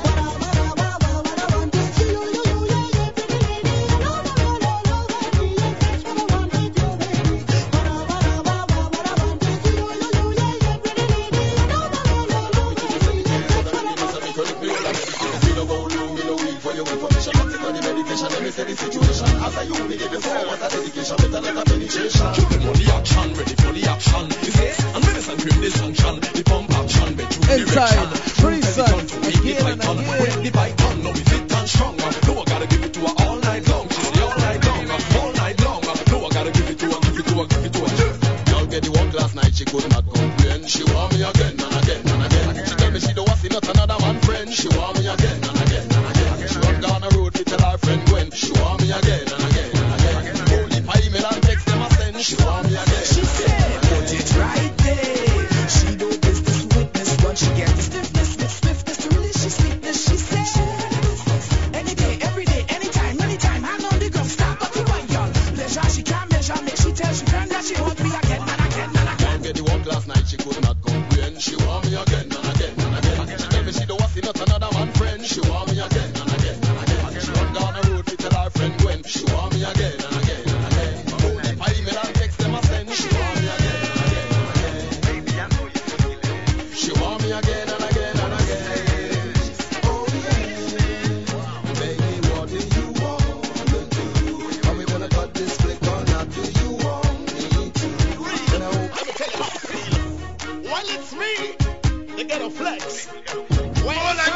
The situation as I you give you forward a dedication better like a penetration. Keep them on the action, ready for the action. You say, and medicine cream dysfunction, the pump action, bet you direction. Freestyle, again and again. With the python, no we fit and strong. No, I gotta give it to her all night long. She say all night long. No, I gotta give it to her. Y'all get the work last night, she could not complain. She want me again and again and again. She tell me she don't want to see not another man friend. She want me again and again and again. She run down the road to tell her friend Gwen. She want me again and again and again. Holy pie email and text them a send. She want me again. She said, put it right there. She do business witness when she gets stiffness, to release she sweetness. She said, any day, every day, anytime, hand on the gun, stop up the white girl. Pleasure she can't measure, make she tell she friend that she want me again and again and again. Y'all get the work last night, she could not complain. She want me again and again and again. She tell me she don't want to see not another man friend. She want me again and again and again. She run down the road to tell her friend Gwen. She want me again and again and again. Holy pie email and text them a send. She want me again and again and again. Baby, I know you feel it. She want me again and again and again. Oh yeah. Baby, what do you want to do? Are we gonna cut this flick or not? Do you want me to? You know, Let me tell you how I feel. Well, it's me, the ghetto flex. When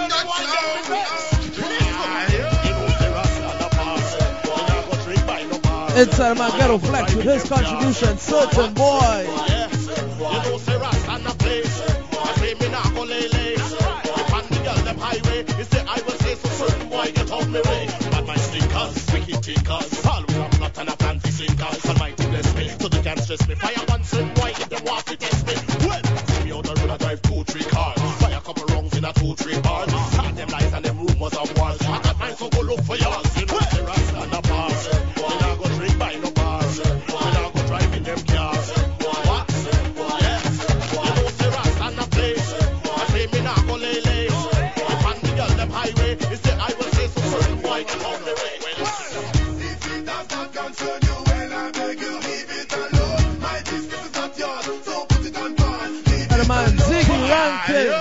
Inside my ghetto flex with his contribution, Certain Boy. You know, say Rasta on the place. I say me not go lay lace. If on the girl them highway, he say I will say so. Certain boy get off me way. But my stinkers, wicked thinkers, always a plot and a plan to sinkers. Almighty bless me, so they can't stress me. Fire one certain boy if them want to test me. Well, see me on the road I drive 2-3 cars. Fire a couple wrongs in a 2-3 bars. Start them lies and them rumors of wars. I got mine, so go look for yours. You know, say Rasta on the pass. We not go drink by no bars. We not go drive in them cars. What? Yes. You know, say Rasta on the place. I say me not go lay lace. If on the girl them highway, he say I will say so. Certain boy get off the way. If it does not concern you, well I beg you leave it alone. My business is not yours, so put it on pause. And the man Ziggy Rankin.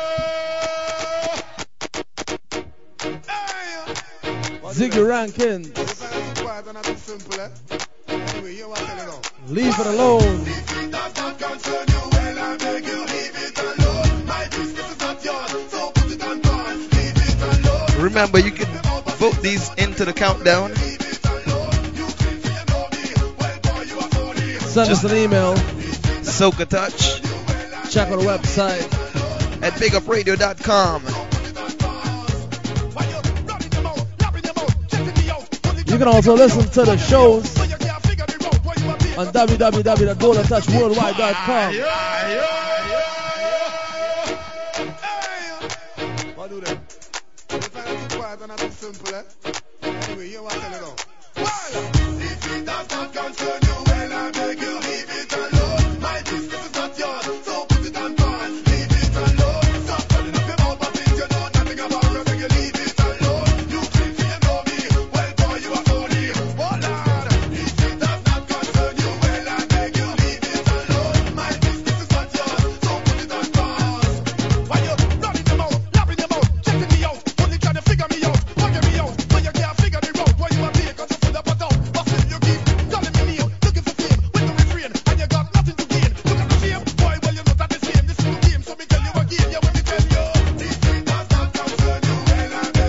Ziggy Rankin. Leave it alone. If it does not concern you, well I beg you leave it alone. My business is not yours, so put it on pause. Leave it alone. Remember, you can vote these into the countdown. Send us an email. Soca Touch. Check out the website at bigupradio.com. You can also listen to the shows on www.goldentouchworldwide.com. What do they? If I keep quiet and I be simple, anyway, you want to tell it all. If it does not concern you, well, I beg you, leave it alone. My business is not yours, so put it on pause. Leave it alone. Stop telling up your mouth, but things you know nothing about. I beg you, leave it alone. You think you know me, well, boy, you are phony. Oh, Lord. If it does not concern you, well, I beg you, leave it alone. My business is not yours, so put it on pause. Why you running your mouth, lapping your mouth, checking me out, only trying to figure me out, bugging me out, but you can't figure me out. Why you are big, cause you're full of a doubt, but still you keep calling me name, looking for fame, with no refrain, and you got nothing to gain. Look at the shame, boy, well you know that it's game, this is the game, so me tell you again, yeah, when me tell you. If it does not concern you, well, I beg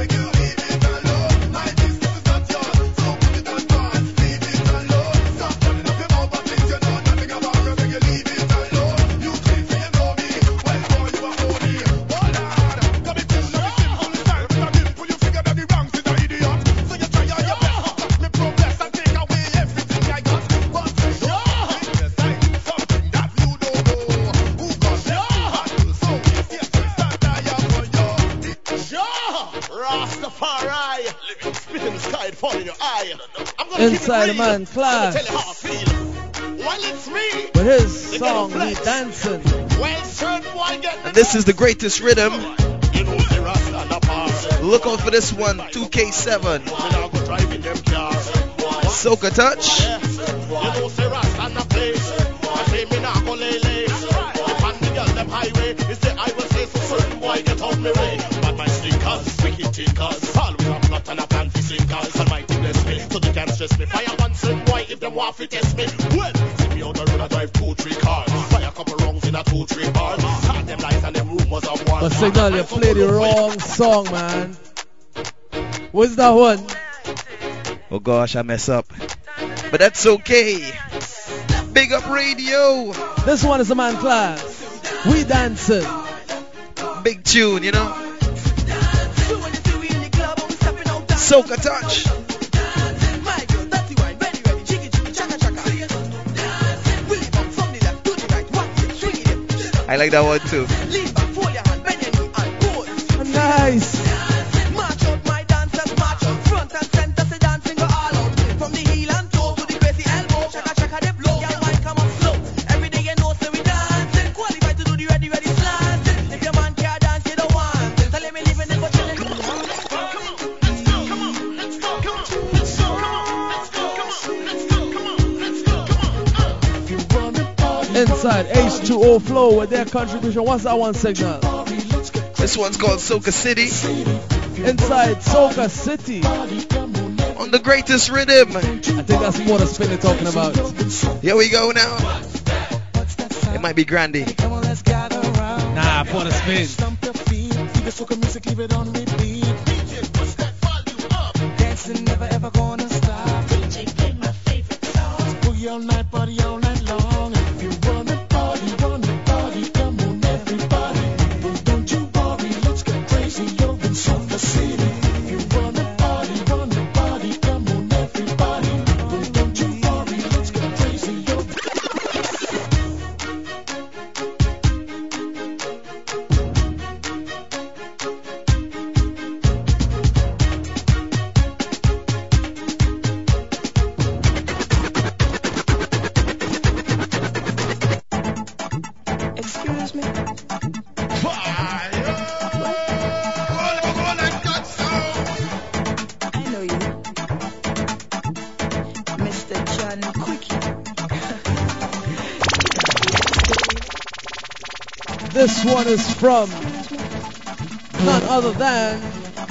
Rastafari, spit in the sky, it fall in your eye. I'm gonna Inside keep it the man real. class. I'm gonna tell you how I feel. Well, it's me. With his They song, get a We flex. Dancing. Well, certain boy get And this is the greatest rhythm. you know, the Rasta and the pass. Look out for this one, 2K7. Me now go drive in them cars. Soca Touch. You know, say Rasta and the place. I say me now go lay. If on the girl them highway, it's the I will say so certain boy get out me way. But my stinkers, wicked thinkers, always a plot and a plan for sinkers. Almighty bless me, so they can't stress me. Fire one certain boy if them want to test me. Well, see me on the road I drive 2-3 cars. Fire a couple rounds in a 2-3 bars. Start them lights and them rumors of war. But Signal, you play the wrong song, man. What's that one? Oh gosh, I mess up. But that's okay. Big Up Radio. This one is the man class. We Dancing. Big tune, you know. Soca Touch. I like that one too. Nice. Inside H2O Flow with their contribution. What's that one, Signal? This one's called Soca City. Inside Soca City. On the greatest rhythm. I think that's more the spin they're talking about. Here we go now. It might be Grandy. Nah, for the spin. Dancing never ever gonna stop. DJ play my favorite songs. Boogie all night, party all night long. If you wanna party, come on everybody. Don't you worry, let's get crazy, yo, in Soca City. If you wanna party, come on everybody. Don't you worry, let's get crazy, yo. Excuse me. I know you, Mr. John Quickie. This one is from none other than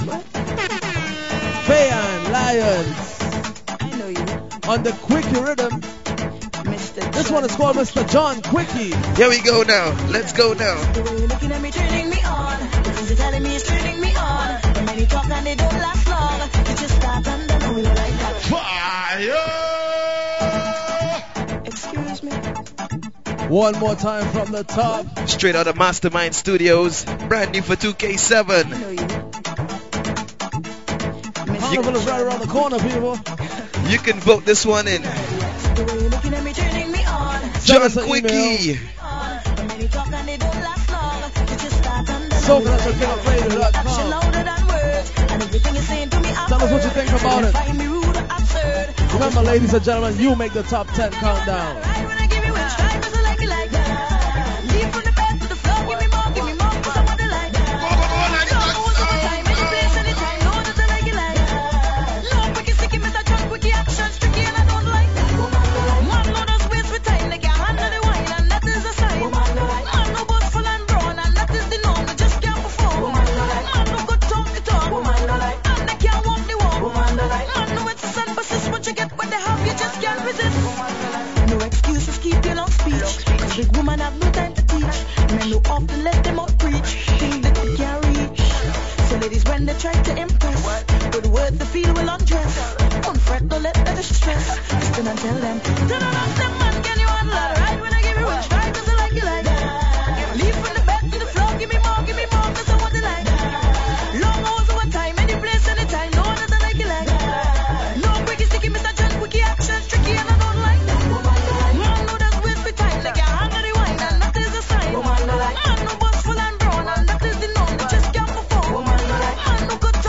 Fayan Lyons. I know you, on the Quickie rhythm. This one is called Mr. John Quickie. Here we go now. Let's go now. The way you're looking at me, turning me on. The things you're telling me is turning me on. The many talk and they don't last long. You just start and then we like that. Fire! Excuse me. One more time from the top. Straight out of Mastermind Studios. Brand new for 2K7. Carnival is right around the corner, people. You can vote this one in. The way you're looking at me, turning me on. John Quickie. The many talk and they don't last long. You just start and then So glad to get up radio.com. louder than words. And everything you're saying to me, Tell us what you think about it. find me rude or absurd. Remember, ladies and gentlemen, you make the top 10 countdown. When I give you a try, cause I like it like that. Leave from the bed to the floor, give me more, cause I want it like that. No, what's over time, any place, anytime, no, that I like it like that. No, quicky, sticky, Mr. John Quickie, action, tricky, and I don't like that. Man, no, just waste with time, they can't handle the wine, and that is a sign. Man, no, both full and brown, and that is the norm, they just can't perform. Man, no, good talk the talk, and they can't walk the walk. Man, no, it's a sun, persist, what you get, what they have, you just can't resist. No excuses, keep your long speech. Cause big woman have no time to teach. Men who often let them out preach. Think that they can't reach. So ladies, when they try to impress, with words they feel will undress. Don't fret, don't let that stress. Listen and tell them, turn around them man, can you handle it? Right when I give you a try, cause I like it like that. Leave from the bed to the floor, give me more, cause I want it like that. Long hours over time, any place, anytime, no one that I like it like that. No quickie, sticky, Mr. John Quickie, action, tricky, and I don't like that. Man, no, that's waste the time, they can't handle the wine, and that is a sign. Man, no, bus full and brown, and that is the norm, they just can't perform. Man, no, good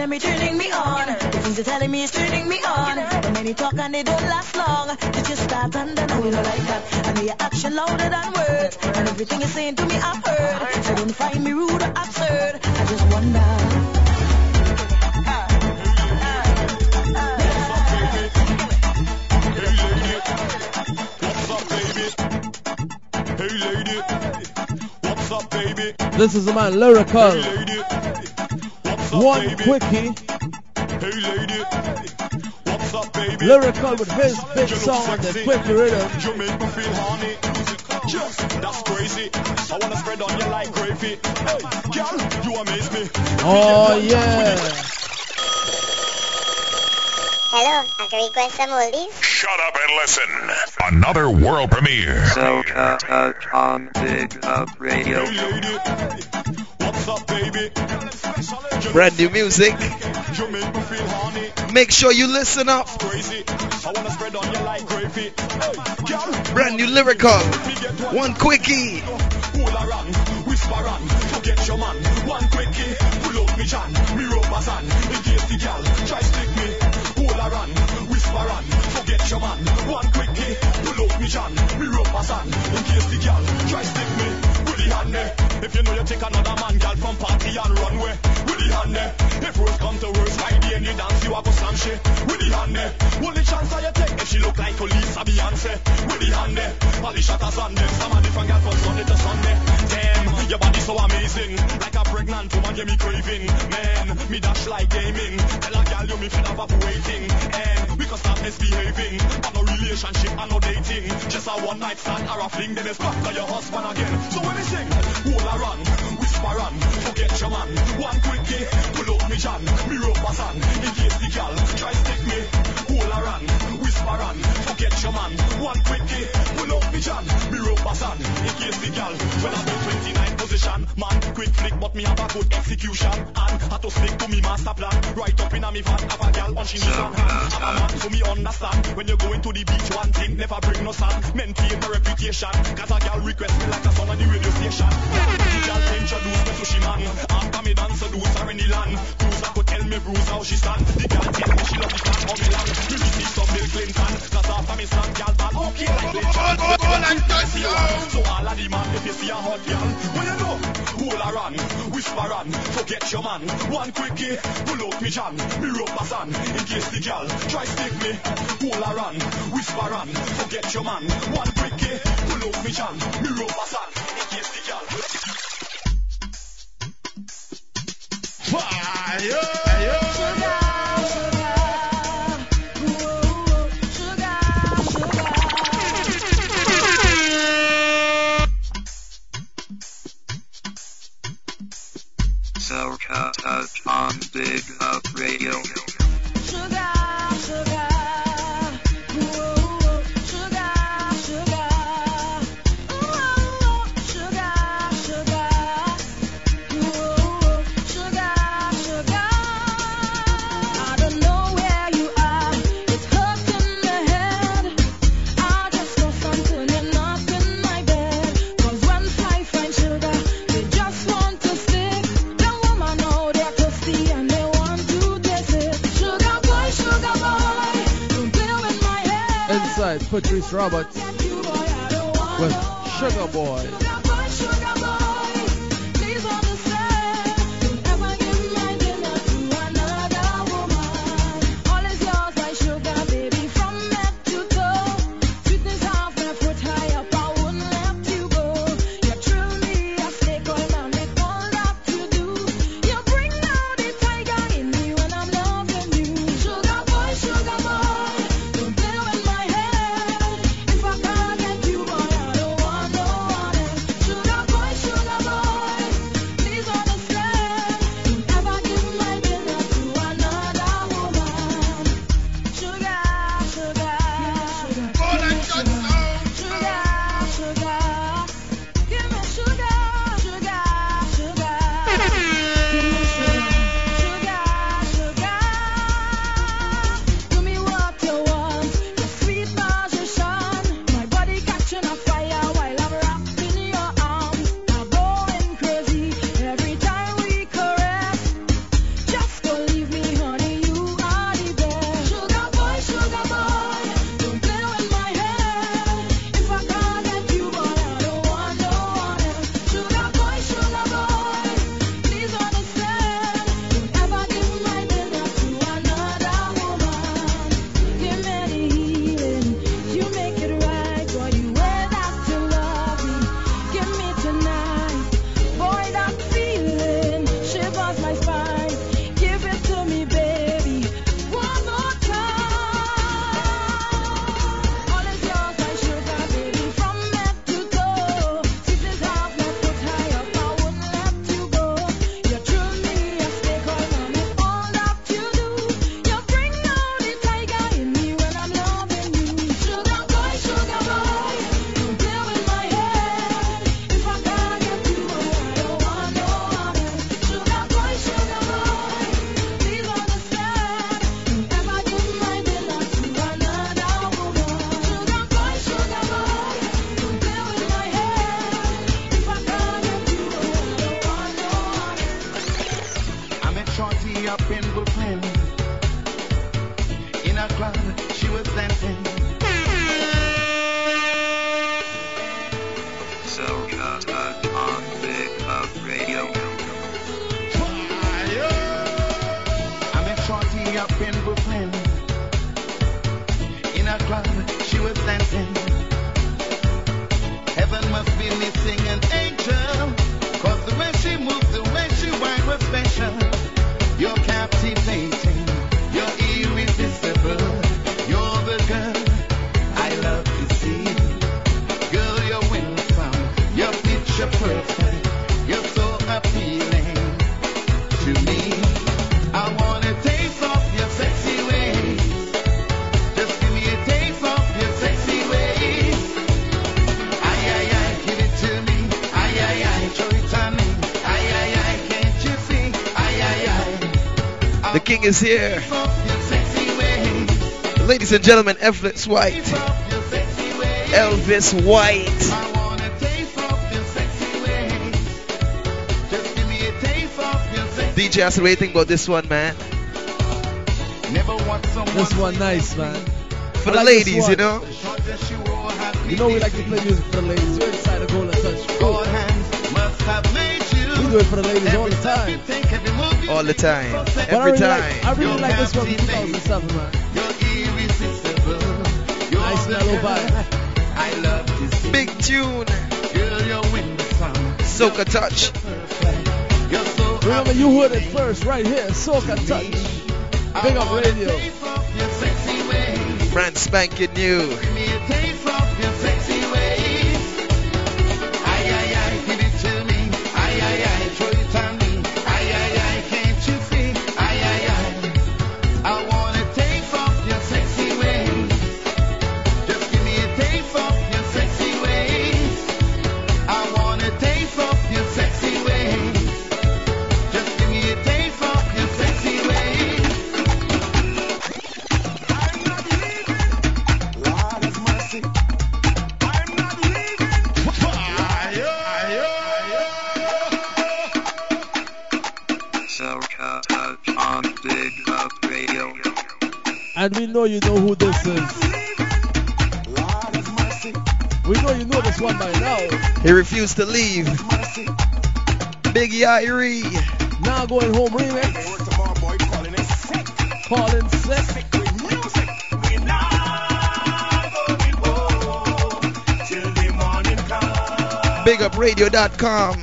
telling me, turning me on. The things they're telling me is turning me on. But many talk and they don't last long. You just start and then I will not like that. I know your action louder than words. And everything you're saying to me I've heard. So don't find me rude or absurd. I just wonder. Hey lady, what's up, baby? This is the man Lyrical. Hey lady, what's up, One baby? quickie. Hey lady, what's up, baby? Lyrical with his big song on the quick rhythm. You make me feel horny. Yes, that's crazy. I wanna spread on you like gravy. Hey, girl, you amaze me. Oh yeah. Hello, I can request some oldies. Shut up and listen. Another world premiere. Soca Touch on Big Up Radio. Hey lady, what's up, baby? Brand new music. You make me feel horny. Make sure you listen up. Crazy. I wanna spread on you like gravy. Hey, girl, Brand new Lyrical. One quickie. hold around, whisper on, forget your man. One quickie, pull out me John, me rubber sand. In case the gal try stick me, hold around, whisper on, forget your man. One quickie, pull out me John, me rubber sand. In case the gal try stick me, with the hand there. If you know you take another man, gal from party and runway, with the hand there. If worse come to worse, right there in the dance, you a go slam shit, with the hand there. Only chance I take if she look like Lisa Beyonce, with the hand there. All the shatters on them, some of different gal from Sunday to Sunday. Damn, your body so amazing, like a pregnant woman, get me craving. Man, me dash like gaming. Tell a gal you me feel evaporating, and we can start misbehaving. But no relationship and no dating, just a one night stand or a fling, then it's back to your husband again. So when we sing, hold around, whisper on, forget your man. One quickie, pull out me John, me rubber sand. In case the gal try stick me, hold around, whisper on, forget your man. One quickie, pull out me John, me rubber sand. In case the gal, when I'm in 29 position, man, quick flick, but me have a good execution. And I to stick to me master plan, right up in a me van, have a gal on she knees and hand. Have a man, so me understand, when you go into the beach, one thing, never bring no sand. Maintain the reputation, cause a gal request me like a song on the radio station. The gal introduce me to she man, after me dance seduce her in the land. Cruiser could tell me Bruce how she stand. The gal tell me she love the fat on me land. Me receive some Bill Clinton, cause after me stand gal bad, okay like Clinton. So all of the man, if you see a hot gal, what you know? Hold around, whisper on, forget your man. One quickie, pull out me John, me rubber sand. In case the gal try stick me, hold around, whisper on, forget your man. One quickie, pull out me John, me rubber sand. In case the gal. Fire! Soca Touch on Big Up Radio. Patrice Roberts with Sugar Boy. up in Brooklyn. In a club, she was dancing. Soca Touch on Big Up Radio. I met Shorty up in Brooklyn. In a club, she was dancing. Heaven must be missing an angel, 'cause the way she moved, the way she whined was special. You're captivating, you're irresistible. You're the girl I love to see. Girl, you're winsome, you're picture perfect. You're so appealing to me. I wanna taste of your sexy ways. Just give me a taste of your sexy ways. Ay, ay, ay, give it to me. Ay, ay, ay, show it to me. Ay, ay, ay, can't you see? Ay, ay, ay. The king is here. Ladies and gentlemen, Elvis White. Elvis White. DJ Acid, what do you think about this one, man? This one nice, man. For the ladies, you know? You know we like to play music for the ladies. We're inside the Golden Touch. Cool. We do it for the ladies all the time. All the time. But Every time. I really like this one from 2007, man. Nice mellow vibe. Big tune. Soca Touch. Remember, you heard it first right here. Soca Touch. Big Up Radio. Brand spanking new. Soca Touch on Big Up Radio. And we know you know who this is. We know you know this one by now. He refused to leave. Big Yairi. Now going home remix. Calling sick. BigUpRadio.com.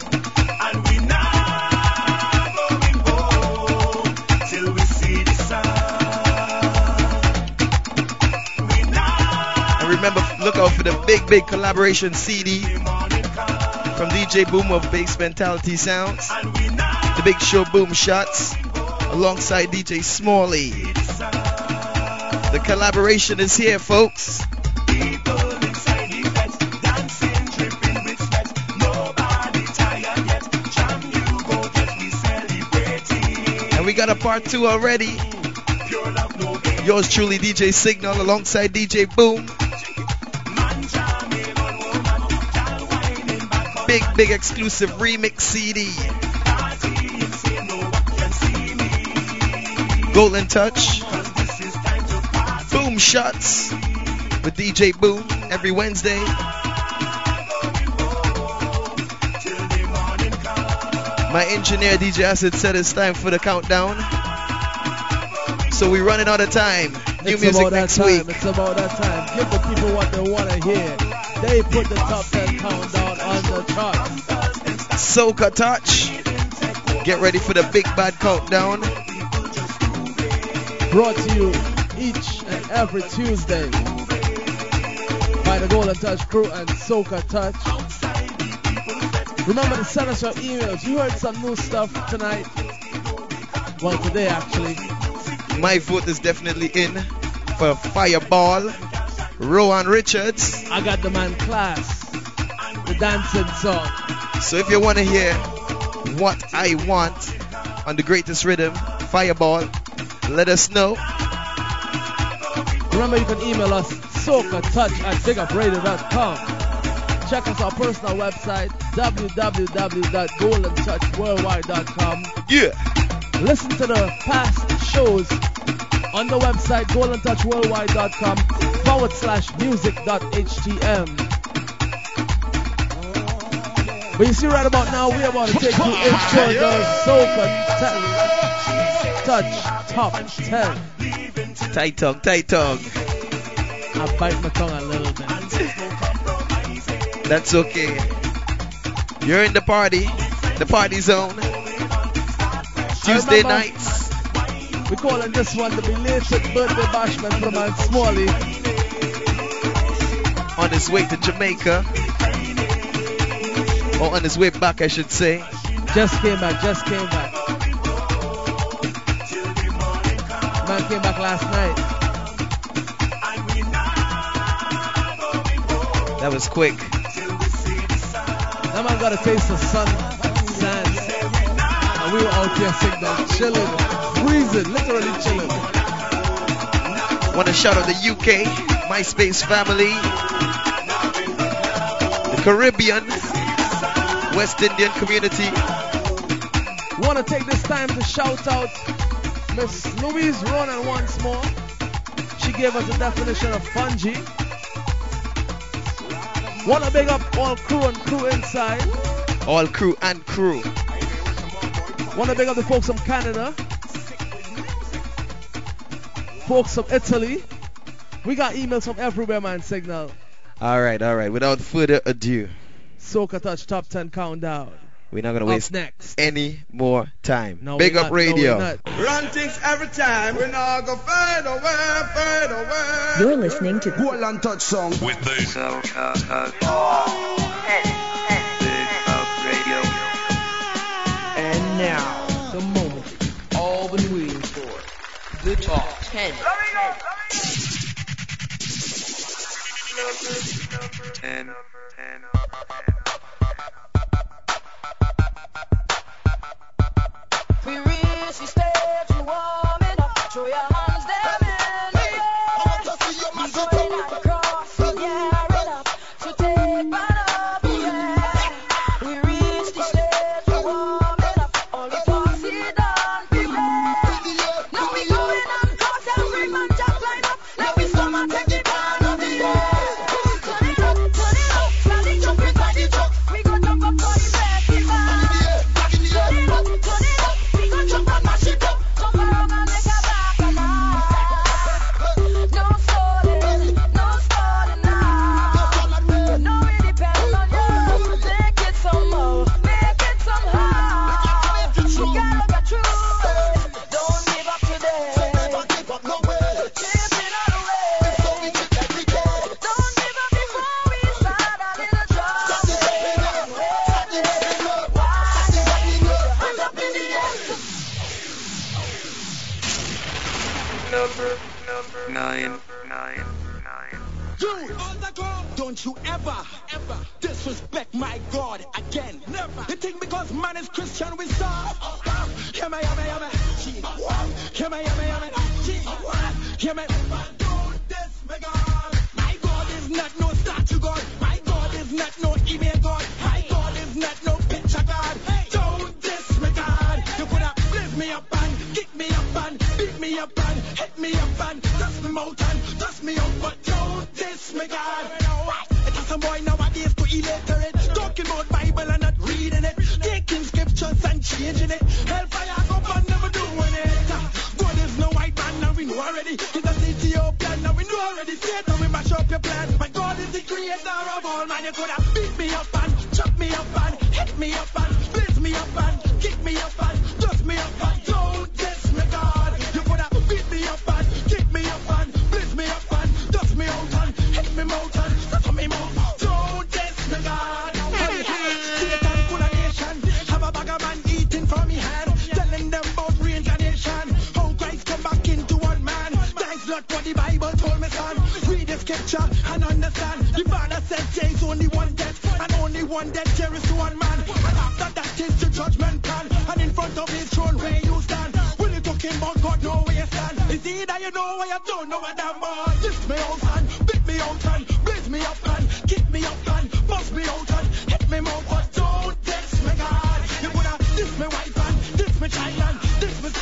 Remember, look out for the big collaboration CD from DJ Boom of Bass Mentality Sounds. The Big Show Boom Shots alongside DJ Smalley. The collaboration is here, folks. And we got a part 2 already. Yours truly, DJ Signal alongside DJ Boom. Big exclusive remix CD. Golden Touch. Boom Shots with DJ Boom every Wednesday. My engineer DJ Acid said it's time for the countdown. So we're running out of time. New music next week. It's about that time. Give the people what they want to hear. They put the top 10 countdown on the chart. Soca Touch. Get ready for the big bad countdown. Brought to you each and every Tuesday by the Golden Touch crew and Soca Touch. Remember to send us your emails. You heard some new stuff tonight. Well, today actually. My vote is definitely in for Fireball. Rowan Richards. I got the man Class, the dancing song. So if you want to hear what I want on the greatest rhythm, Fireball, let us know. Remember, you can email us socatouch@bigupradio.com. Check us our personal website, www.goldentouchworldwide.com. Yeah. Listen to the past shows on the website golden-touch-worldwide.com/music.htm. But you see right about now, we're about to take you into the Soca Touch Top 10. Tight tongue, tight tongue. I bite my tongue a little bit. That's okay. You're in the party zone. Tuesday nights. We're calling this one the belated birthday bashment from Aunt Smalley. On his way to Jamaica. Or on his way back, I should say. Just came back. Man came back last night. That was quick. That man got a taste of sun, sand. And we were out here Signal, chilling, freezing, literally chilling. Want to shout out the UK, MySpace family, the Caribbean, West Indian community. Want to take this time to shout out Miss Louise Ronan once more. She gave us a definition of fungi. Want to big up all crew and crew inside. All crew and crew. Want to big up the folks from Canada. Folks from Italy. We got emails from everywhere, man, Signal. All right. Without further ado. Soca Touch Top 10 Countdown. We're not going to waste next any more time. No, Big up radio. Run things every time. We're not going to fade away. You're listening to Golden Touch song. With the Soca Touch. Big Up Radio. And now, the moment you've all been waiting for. The Top 10. Number 10. We reach the stage, you warm it up, throw your hands there, man. We going across, we gear it up, so take part up, yeah. We reach the stage, you warm it up, all the posse done, yeah. Now we going on course, every man just line up, now we come and take it down of the air. Turn it up, slide it jump inside the truck, we go jump up for the festival. Turn it up. Jump and mash it up, jump around and make a bacchanal. No stalling now. You know it depends on you. Take it some more, make it somehow. You gotta get through it. Don't give up today. Chipping on the way. Don't give up before we start a little trouble. Hands up in the air. Number 9. Don't you ever disrespect my God again. Never. You think because man is Christian we stop? Hear me. Don't diss my God. My God is not no statue God. My God is not no email God. My God is not no picture God. Don't diss my God. You could have lift me up and kick me up and beat me up and hit me up and dust me out and dust me up, but don't diss me God. It has some boy nowadays to illiterate, talking about Bible and not reading it, taking scriptures and changing it. Hellfire go on, never doing it. God is no white man, now we know already. He's an Ethiopian, now we know already. Satan, we mash up your plan. My God is the creator of all, man. You could have beat me up and chop me up and hit me up and blitz me up and kick me up and dust me up and don't diss me God. You could have beat me up and kick me up and blitz me up and dust me out and hit me out and stuff me out. Don't diss me God. Satan full of nation, have a bag of man eating from me hand, telling them about reincarnation, how Christ come back into one man. Thanks Lord for the Bible told me, son. Read the scripture and understand. The Father said there is only one death, and only one death there is to one man. And after that is the judgment plan, and in front of his throne where you stand. When you talking about God, know where you stand. It's either you know or you don't know what that boy. Lift me out and beat me out and blaze me up and kick me up and bust me out and hit me out, but don't diss me God. You could have diss me wife and diss me child and diss me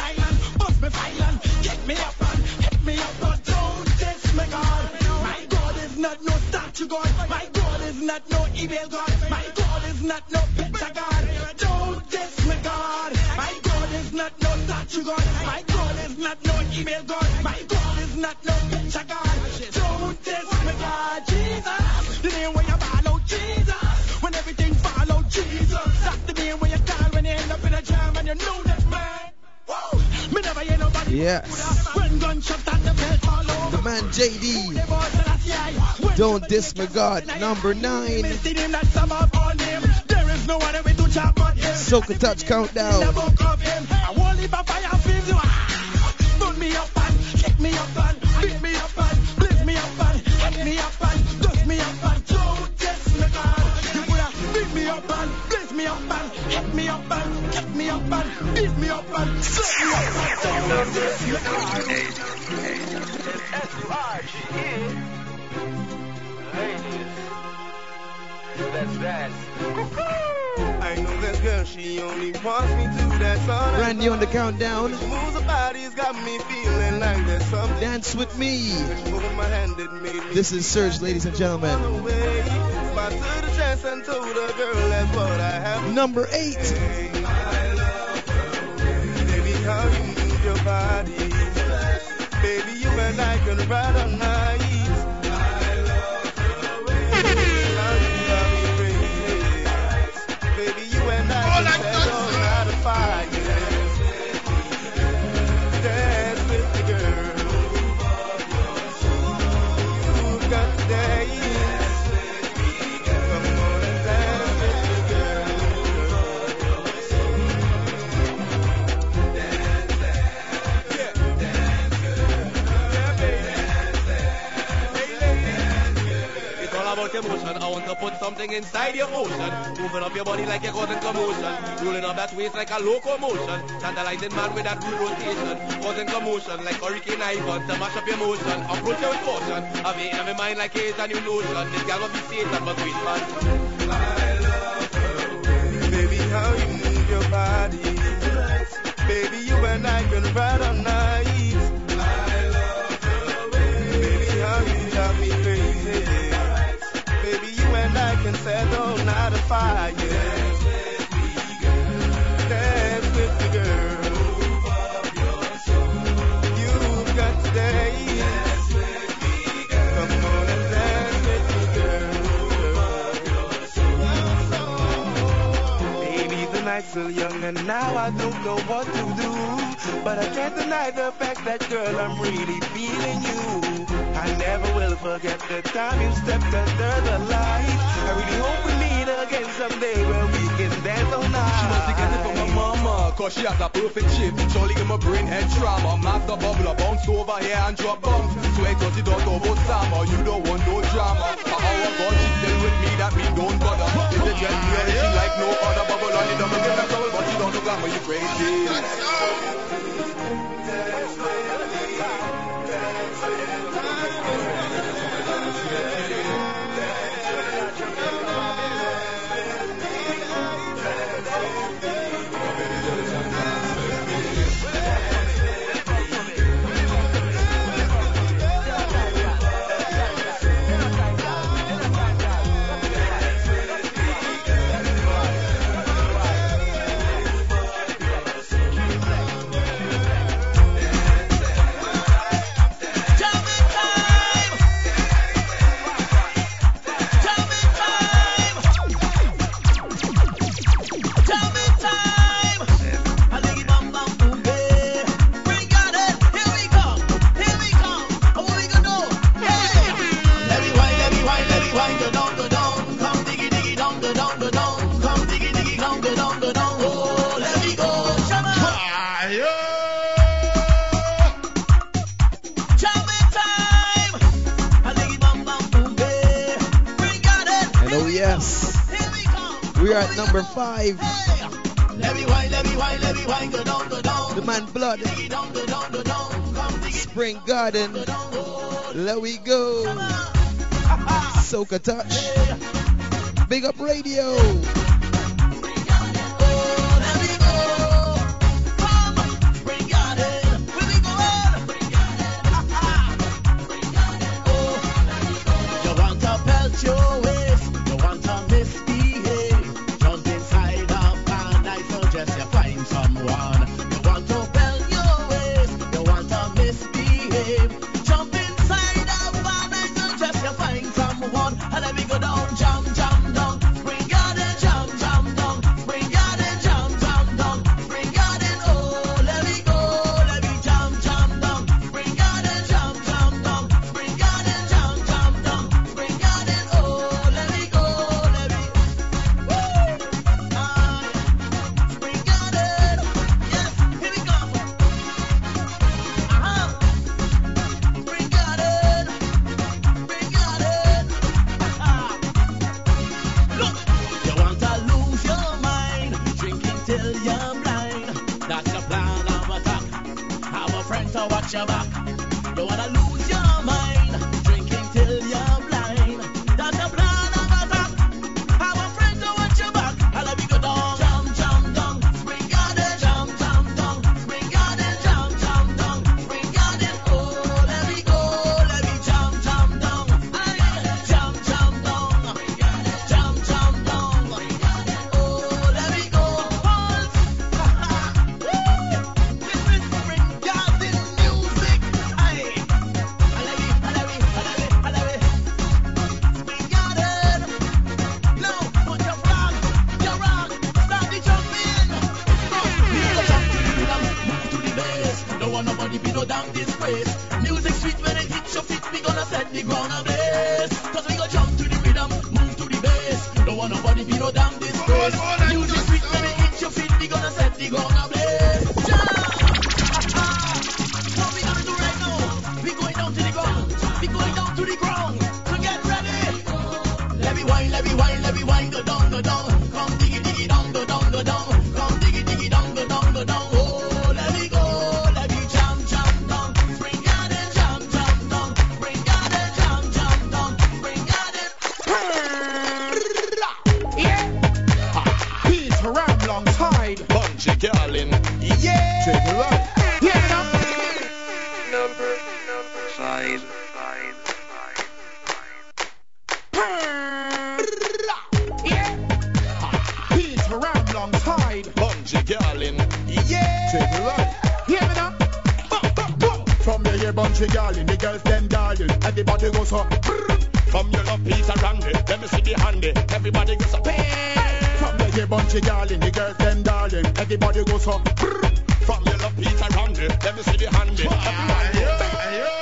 statue God. My God is not no evil God. My God is not no picture God. Don't diss me God. My God is not no statue God. My God is not no email God. My God is not no picture God. Don't diss me God. Jesus, the name where you follow Jesus. When everything follow Jesus. That's the name where you call when you end up in a jam and you know that man. Whoa, me never hear nobody. Yes. When gunshot at the belt all over. The man JD. Don't diss me God. Number 9. There is no other way to chop but him. Soca Touch countdown. I won't leave a fire feel you. Burn me up and kick me up and beat me up and blitz me up and hit me up and dust me up and don't diss me God. You could have beat me up and blitz me up and hit me up and kick me up and beat me up and slap me up and don't diss me God. S-U-R-G-E. Ladies, let's dance. I know that girl, she only wants me to dance on. Brand new on the countdown. She moves her body's got me feeling like there's something. Dance with me. Moving my hand, it made me. This is Surge, ladies and gentlemen. Spot to the chance and told the girl that's what I have. Number 8. Hey, I love her. Baby, how you move your body. Baby, you and I can ride all night. Emotion. I want to put something inside your ocean. Moving up your body like you're causing commotion. Rolling up that waist like a locomotion. Tantalizing man with that rude rotation. Causing commotion like Hurricane Ivan to mash up your motion. Approach you with caution. Have it in my mind like it's a new notion. This girl will be Satan but sweet man. I love her. Baby, how you move your body. Baby, you and I can ride all night. I love her. Baby, how you drive me crazy. And I can set all night on fire. Dance with me, girl. Move up your soul. You've got to dance with me, girl. Come on and dance with me, girl. Baby, the night's still young and now I don't know what to do. But I can't deny the fact that, girl, I'm really feeling you. I never will forget the time you stepped under the light. I really hope we meet again someday where we can dance all night. She must be getting it from my mama, cause she has a perfect shape. Surely in my brain head trauma. Master bubbler, bounce over here and drop bombs. Sweat out the dog about summer, you don't want no drama. For our God, she still with me, that mean don't bother. If you get me or she like no other bubble on it, don't get that trouble, but she don't look like you crazy. We are at number 5. The man Blood. Spring Garden. Let we go. Soca Touch. Big Up Radio. you're blind. That's the plan of attack. Have a friend to watch your back. Don't wanna lose your mind. Drinking till you're blind. That's the plan of attack. Have a friend to watch your back. And let me go down. Jump, jump, down. Spring garden. Jump, jump, down. Spring garden. Jump, jump, down. Spring garden. Oh, let me go. Let me jump, jump, down. Jump, jump, down. Jump, jump, down. Oh, let me go. This is spring garden music. Aye. Spring garden. Now put your flag, your rock, start the jumping. We go jump to the rhythm, move to the bass. Don't want nobody be no damn disgrace. Music sweet when it hits your feet, we gonna set the ground ablaze. Cause we go jump to the rhythm, move to the bass. Don't want nobody be no damn disgrace. Music sweet when it hits your feet, we gonna set the ground ablaze. Jump! What we gonna do right now? We going down to the ground. We going down to the ground. So get ready. Let me wine, let me wine, let me wine. Go down, go down. Come diggy diggy down, go down, go down. Come diggy diggy down, go down, go down. Oh, let me go. Let me jump, jump down. Spring garden, jump, jump down. Spring garden, jump, jump down. Spring garden. Yeah. Peace around long tide. Bungee girlin'. Yeah. Take it right. Yeah, now. Number 5. Peace around long tide. Bungee girlin'. Yeah. Take it right. Hear me now. From your hair bungee garland, the girls them darling, everybody goes up. From your love Peter Randy, let me see the handy. Everybody goes up. From your hair bungee garland, the girls them darling, everybody goes up. From your love Peter Randy, let me see the handy. Everybody goes up.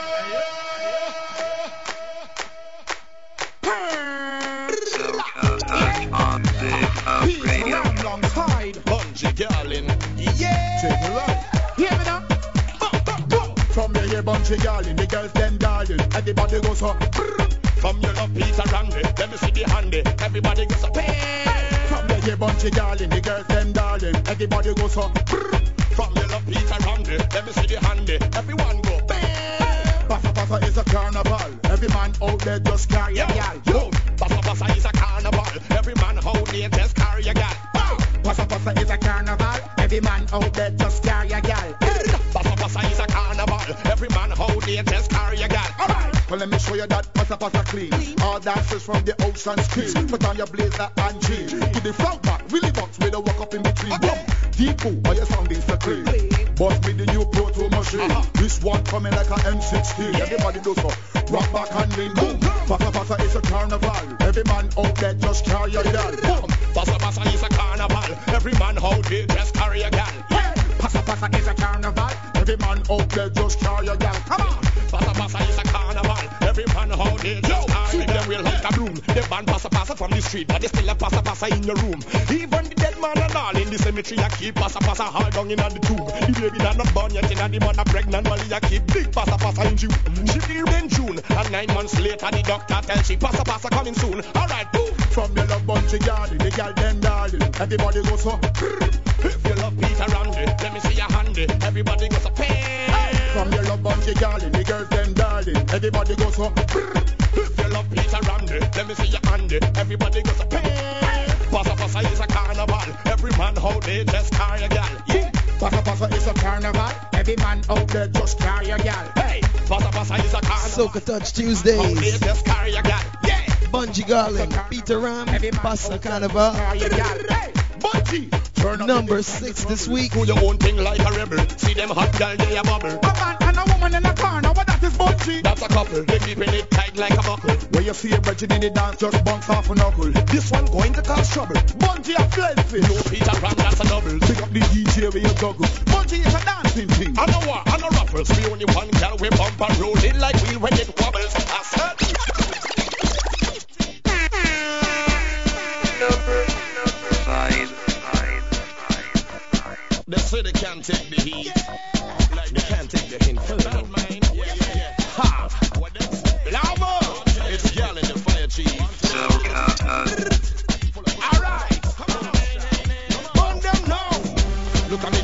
Soca Touch on Big Up Radio. Around long tide. Bungee girlin'. Yeah. Take it right. Hear me now. From your hair bungee garland, the girls them darling, everybody goes up. From your love Peter Randy, let me see the handy. Everybody goes up. From your hair bungee garland, the girls them darling, everybody goes up. From your love Peter Randy, let me see the handy. Everyone go. Passa Passa is a carnival. Every man out there just carry a gal. Yo, Passa Passa is a carnival. Every man out there just carry a gal. Passa Passa is a carnival. Every man out there just carry a gal. Passa Passa is a carnival. Every man out there just carry a gal. Alright, well let me show you that Passa Passa clean. All dancers from the ocean scream. Put on your blazer and jeans. To the front back, Willie Box with a walk up in between. Deepo, all your sounding so clean. Boss with the new Pro Tool machine. This one coming like a M16. Everybody does so. Rock back and lean. Boom. Passa Passa is a carnival. Every man out there just carry a gal. Passa Passa is a carnival. Every man out there just carry a gal. Passa Passa is a carnival. Every man out there just carry a gal. Come on. Passa Passa is a carnival. Every man out there just carry a gal. Them will like a broom. They ban Passa Passa from the street, but they still have Passa Passa in your room. Even the dead man and all in the cemetery, I keep Passa Passa hard down in the tomb. The baby not born yet, and the mother pregnant, while I keep big Passa Passa in June. She feel in June, and 9 months later, the doctor tells she Passa Passa coming soon. Alright, boom. From your love bungee garden, the girl them darling, everybody goes up. If you love Peter Randy, let me see your handy. Everybody goes up. From your love bungee garden, the girls them darling, everybody goes up. If you love Peter Randy, let me see your handy. Everybody goes up. Passa Passa is a carnival. Every man out there just carry a gal. Yeah. Passa Passa is a carnival. Every man out there just carry a gal. Hey, Passa Passa is a carnival. Soca Touch Tuesdays. Out there just carry a gal. Yeah. Bungee Garland, Peter Ram, Passa Carnival. Hey, Bungee. Number 6 this week. Do your own thing like a rebel. See them hot girl, they a bubble. A man and a woman in a car. Now what that is Bungee? That's a couple. They keeping it tight like a buckle. Where you see a virgin in the dance, just bounce off a knuckle. This one going to cause trouble. Bungee a plenty. No Peter Ram, that's a double. Pick up the DJ with your goggle. Bungee is a dancing thing. I know what, I know ruffles. We only one girl, we bump and roll it like wheel when it wobbles. I said. Number 5. They say they can't take the heat. Like they can't take the hint. Ha! Lava! It's girl in the fire chief. Soca Touch. Alright! Burn them now!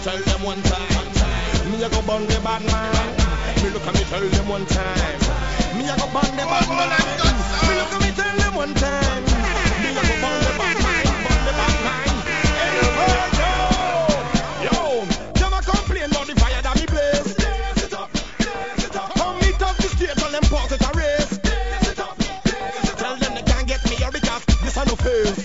tell them one time. Me a go burn the bad man. Me look at me tell them one time. Me a go burn the bad man. Me look at me tell them one time. Me a go burn the bad man. Burn the bad man. Yo, them a complain about the fire that me blaze. Come meet up the stage and them parts it a race. Tell them they can't get me here because this a no face.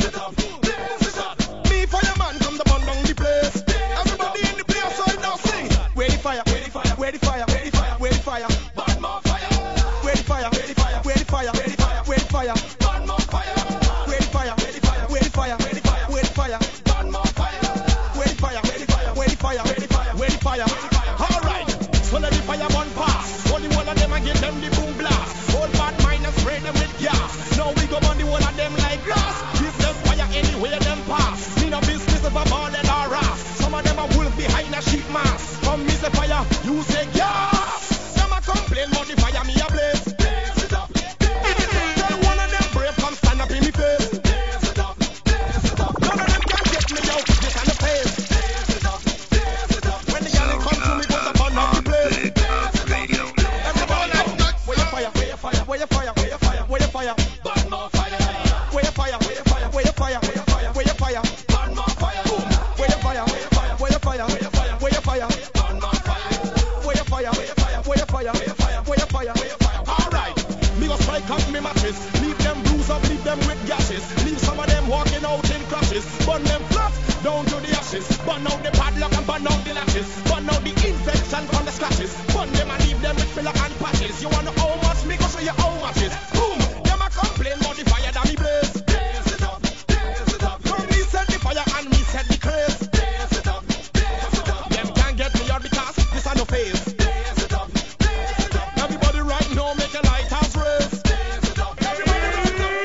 Me fireman come to burn down the place. Everybody in the place so now sing. Where the fire? Where the fire? Where the fire? Where the fire? Where the fire? Burn more fire. Where the fire? Where the fire? Where the fire? Where the fire? Where the fire? Burn more fire. Where the fire? Where the fire? Where the fire? Where the fire? Where the fire? Burn more fire. Where the fire? Where the fire? Where the fire? Where the fire? Where the fire? All right. So let the fire burn pass. Only one of them and give them the boom blast. All bad mind and spray them with gas. Now we go burn the one of them like grass. Business fire anywhere them pass. Me no business if a ball and a ras. Some of them are wolf behind a sheep mask. Come me say fire, you say gas. Them a complain about the fire me a blaze. Blaze it up. Tell one of them brave come stand up in me face. Blaze it up. None of them can get me out this on the face. Blaze it up. When the girl come to me go to burn up the place. Everybody where your fire? Where your fire? Where your fire? Where your fire? Where your fire? Burn more fire. Where your fire? Where your fire? Where your fire? Where your fire? Where your fire? Burn more fire. Where your fire? Where your fire? Where your fire? Where your fire? Where your fire? Burn more fire. Where your fire? Where your fire? Where your fire? Where your fire? Where your fire? Where your fire? All right. Me go strike up me matches. Leave them bruised up, leave them with gashes. Leave some of them walking out in crashes. Burn them flat down to the ashes. Burn out the padlock and burn out the latches. Burn out the infection from the scratches. Burn them and leave them with filler and patches. You wanna know how much? Me go show you how much is. Boom. Them a complain about the fire that me blaze. Blaze it up. Blaze it up. Come me set the fire and me set the craze. Blaze it up. Blaze it up. Them can't get me out because this a no phase. Blaze it up. Blaze it up. Everybody right now make a lighthouse race. Blaze it up. Everybody right now.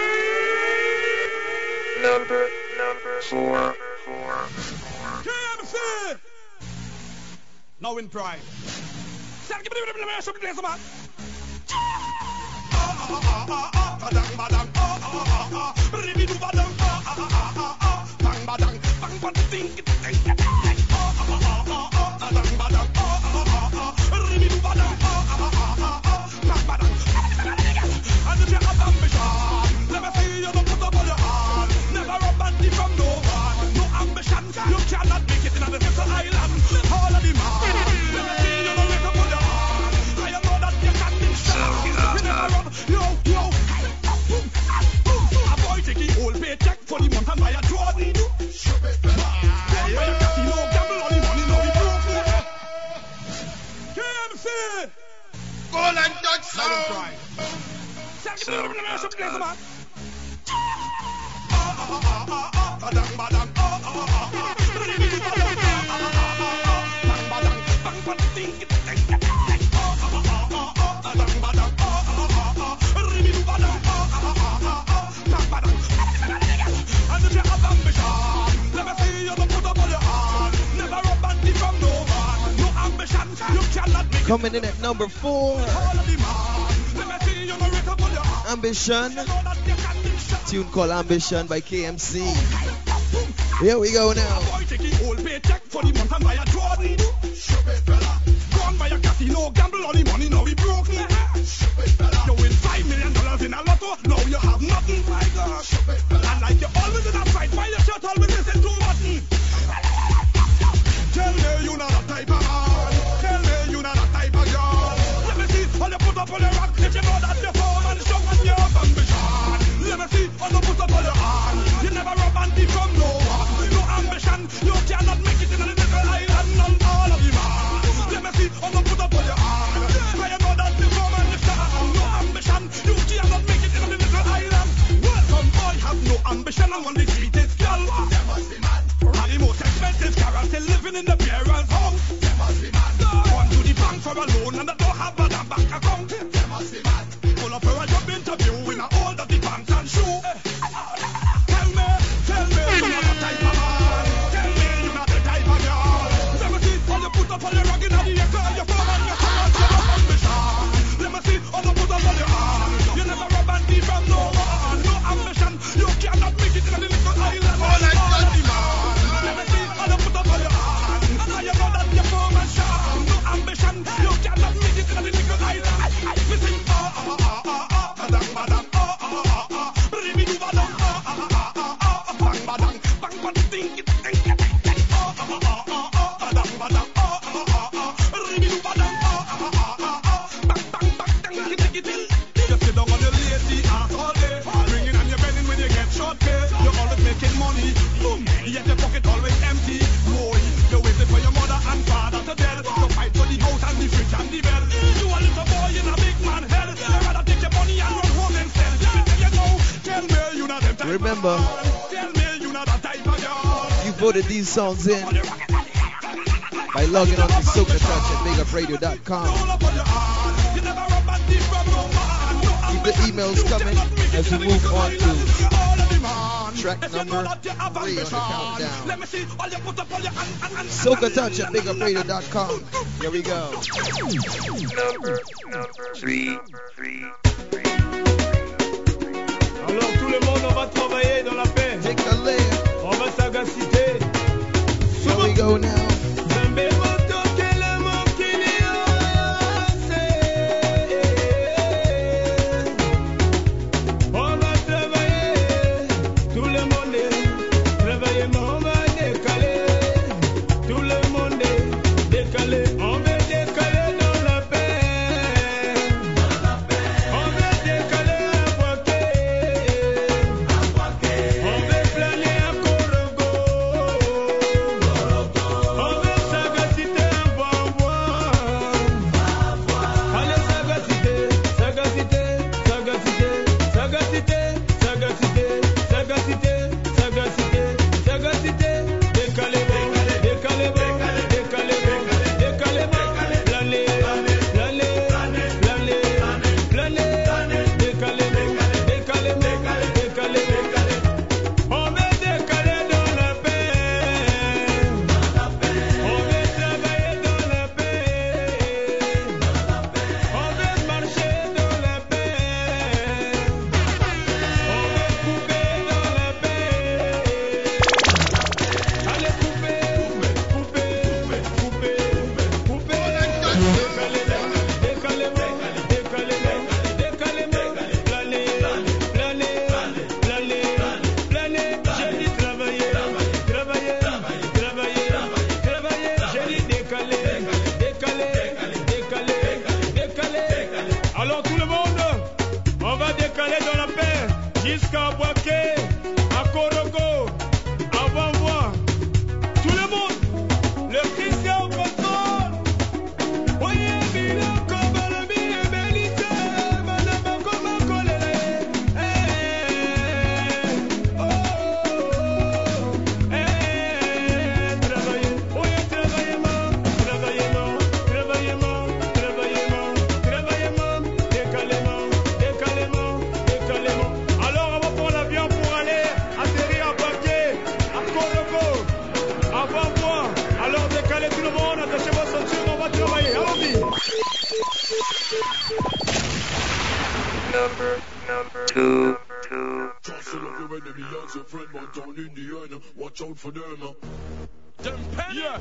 Number 4. KMC. Now in prime. You cannot make it in the desert island. All of the man. Let me see you no make up on your hand. I know that you can be strong. Yo. A boy take the whole paycheck for the month and buy a Jordan. Buy a casino, gamble on the money, now we broke. KMC. Goal and touch sound. Coming in at number 4, Ambition. Tune called Ambition by KMC. Here we go now. Buy a casino, gamble on the money, now we broke. You win $5 million in a lotto, now you have nothing. My gosh. And like you always in a fight, why your shirt always listen to button? Tell me you not that type of man. Tell me you not that type of girl. Let me see all you put up on the rock. If you know that you're form and strong and you're ambition. Let me see all you put up on your hand. You never rub and deep from no one. No ambition, you cannot make it in a little island. And all of you man. Let me see all you put up on your hand. I know that you're form and strong. No ambition, you cannot make it in a little island. Well, some boy have no ambition and only treat it girl. They must be mad. And the most expensive car still living in the parents' house. They must be mad. Gone to the bank for a loan and they don't have a damn bank account. They must be mad. Pull up for a job interview in a all dirty pants and shoe. Tell me, you're not the type of man. Tell me you're not the type of girl. Let me see all you put up on your rug in the air, girl. You're from and you're from and you're ambition. Let me see all you put up on your hand. You never rub and deep from no one. No ambition, you cannot make it in a little island. All like that, man. Let me see all you put up on your hand. Remember, you voted these songs in by logging on to Soca Touch at BigUpRadio.com. Keep the emails coming as we move on to track number 3 on the countdown. Soca Touch at BigUpRadio.com. Here we go. Number 3. Alors tout le monde, on va travailler dans la paix. On va s'agaciter. Here we go now. Number 2. Watch out for them. Yeah.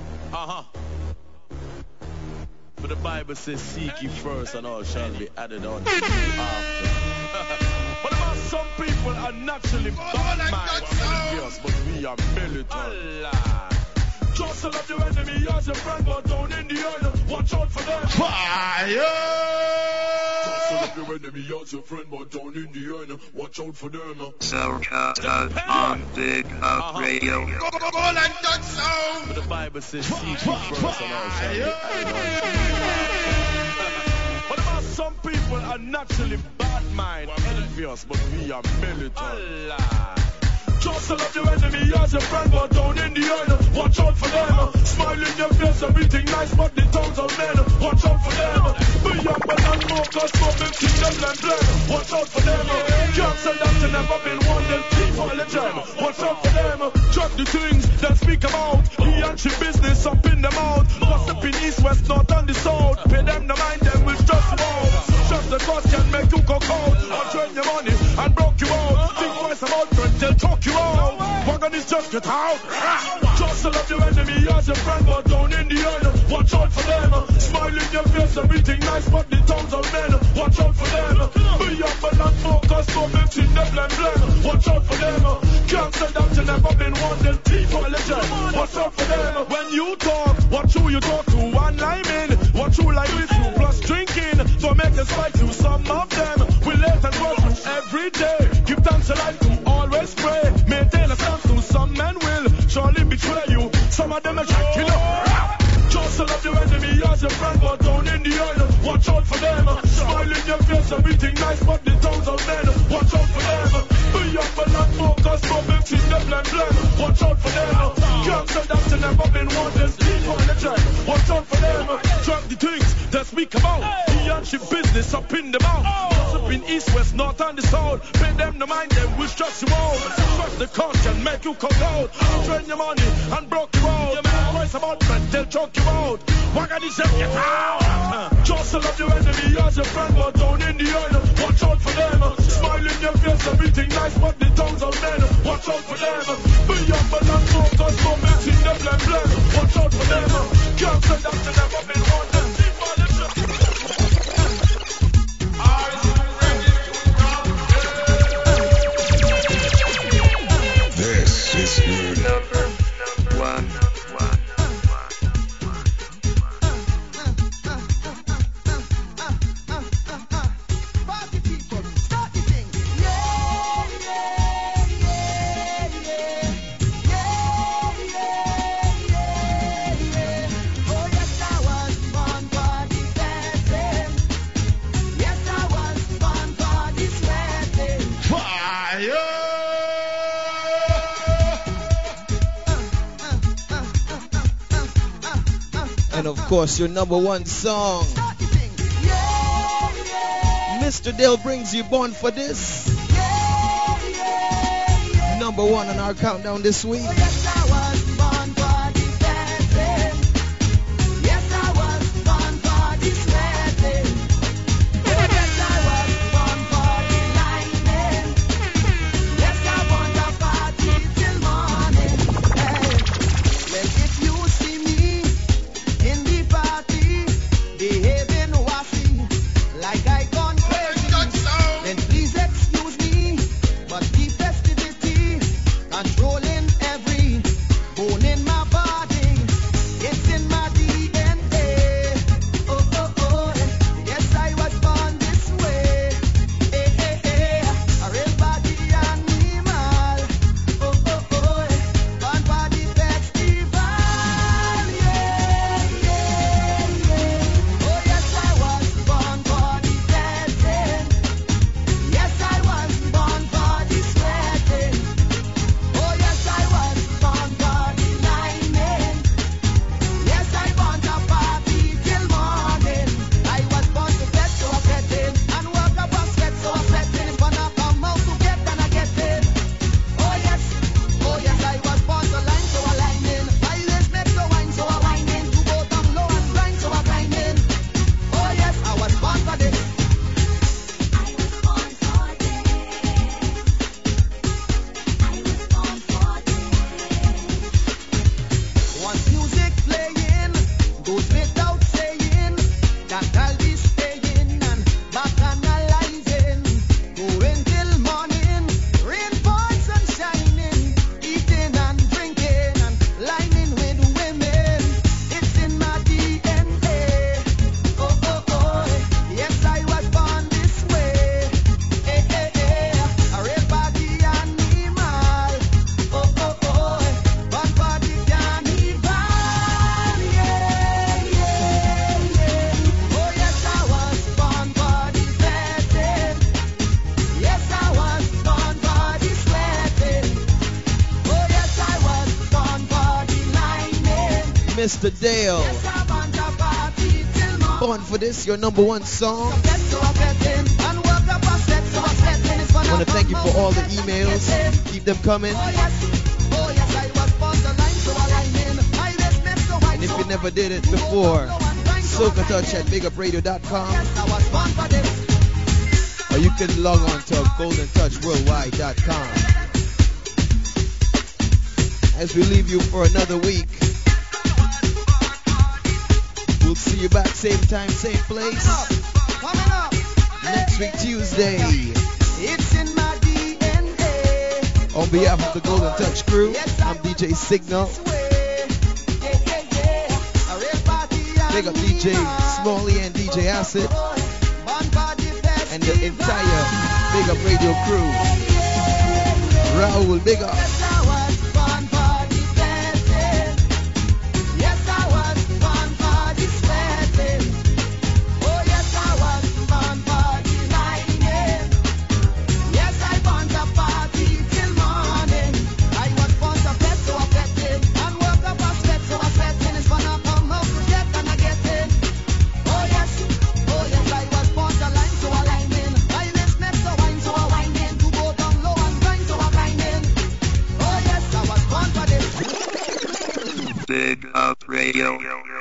But the Bible says, seek ye first, and all shall be added on to you after. What about some people are naturally bad-minded, but we are militant. Just to love your enemy as your friend, but down in the earth, watch out for them. Fire! Just to love your enemy as your friend, but down in the earth, watch out for them. Soca Touch on Big Up Radio. But the Bible says, seek ye first, and all shall be added on to you. What about some people are naturally bad-minded, envious, but we are militant. Just to love your enemy as your friend, but down in the earth, watch out for them. Smile in your face, everything nice, but the tongues of men, watch out for them. Be humble and focus, but them keep them blend. Watch out for them. Can't say that you never been one, then keep all the gem. Watch out for them. Drop the things that speak about. He and she business up in the mouth. Gossip in east, west, north, and the south. Pay them the mind, them will just out. Just the cost can make you go cold. I'll drain your money and broke you out. Think twice about friends, they'll talk you out. Wagon is just get out. Just to love your enemy as your friend, but down in the earth, watch out for them. Smile in your face, everything nice, but the tongues of men, watch out for them. Be humble and focus, so mix in the blend. Watch out for them. Can't say that you never been one, then thief or legend. Watch out for them. When you talk, watch who you talk to. One line in, watch who like with you. Plus drinking, so make us fight you. Some of them will let and work every day. Give thanks to life to always pray. Maintain a stance to some men will surely betray you. Some of them are trying to kill you. Just to love your enemy as your friend, but down in the earth, watch out for them. Smile in your face, everything nice, but the tongues of men, watch out for them. Be humble and blem blem. Watch out for them. Can't say that you never been wanted. Keep on the track. Watch out for them. Track the things that speak about. He and she business up in the mouth. Gossip in east, west, north and the south. Pay them to mind them, will stress you out. Stress the cost can make you cut out. Drain your money and broke you out. Your man voice about friends, they'll choke you out. Wagga say get out. Just love your enemy as your friend, but down in the oil. Watch out for them. Smile in your face, everything nice, but the tongues are men. Watch out for them. Be humble and focus, no messing them blem blem. Watch out for them. Can't say that you never been wanted. This is your number one. And of course, your number one song. Mr. Dale brings you Born for This. Number one on our countdown this week. Mr. Dale. Born for This, your number one song. I want to thank you for all the emails. Keep them coming. And if you never did it before, Soca Touch at BigUpRadio.com. Or you can log on to GoldenTouchWorldwide.com. As we leave you for another week, we'll see you back same time, same place. Next week, Tuesday. It's in my DNA. On behalf of the Golden Touch crew, I'm DJ Signal. Big up DJ Smalley and DJ Acid. And the entire Big Up Radio crew. Raul, big up. Radio.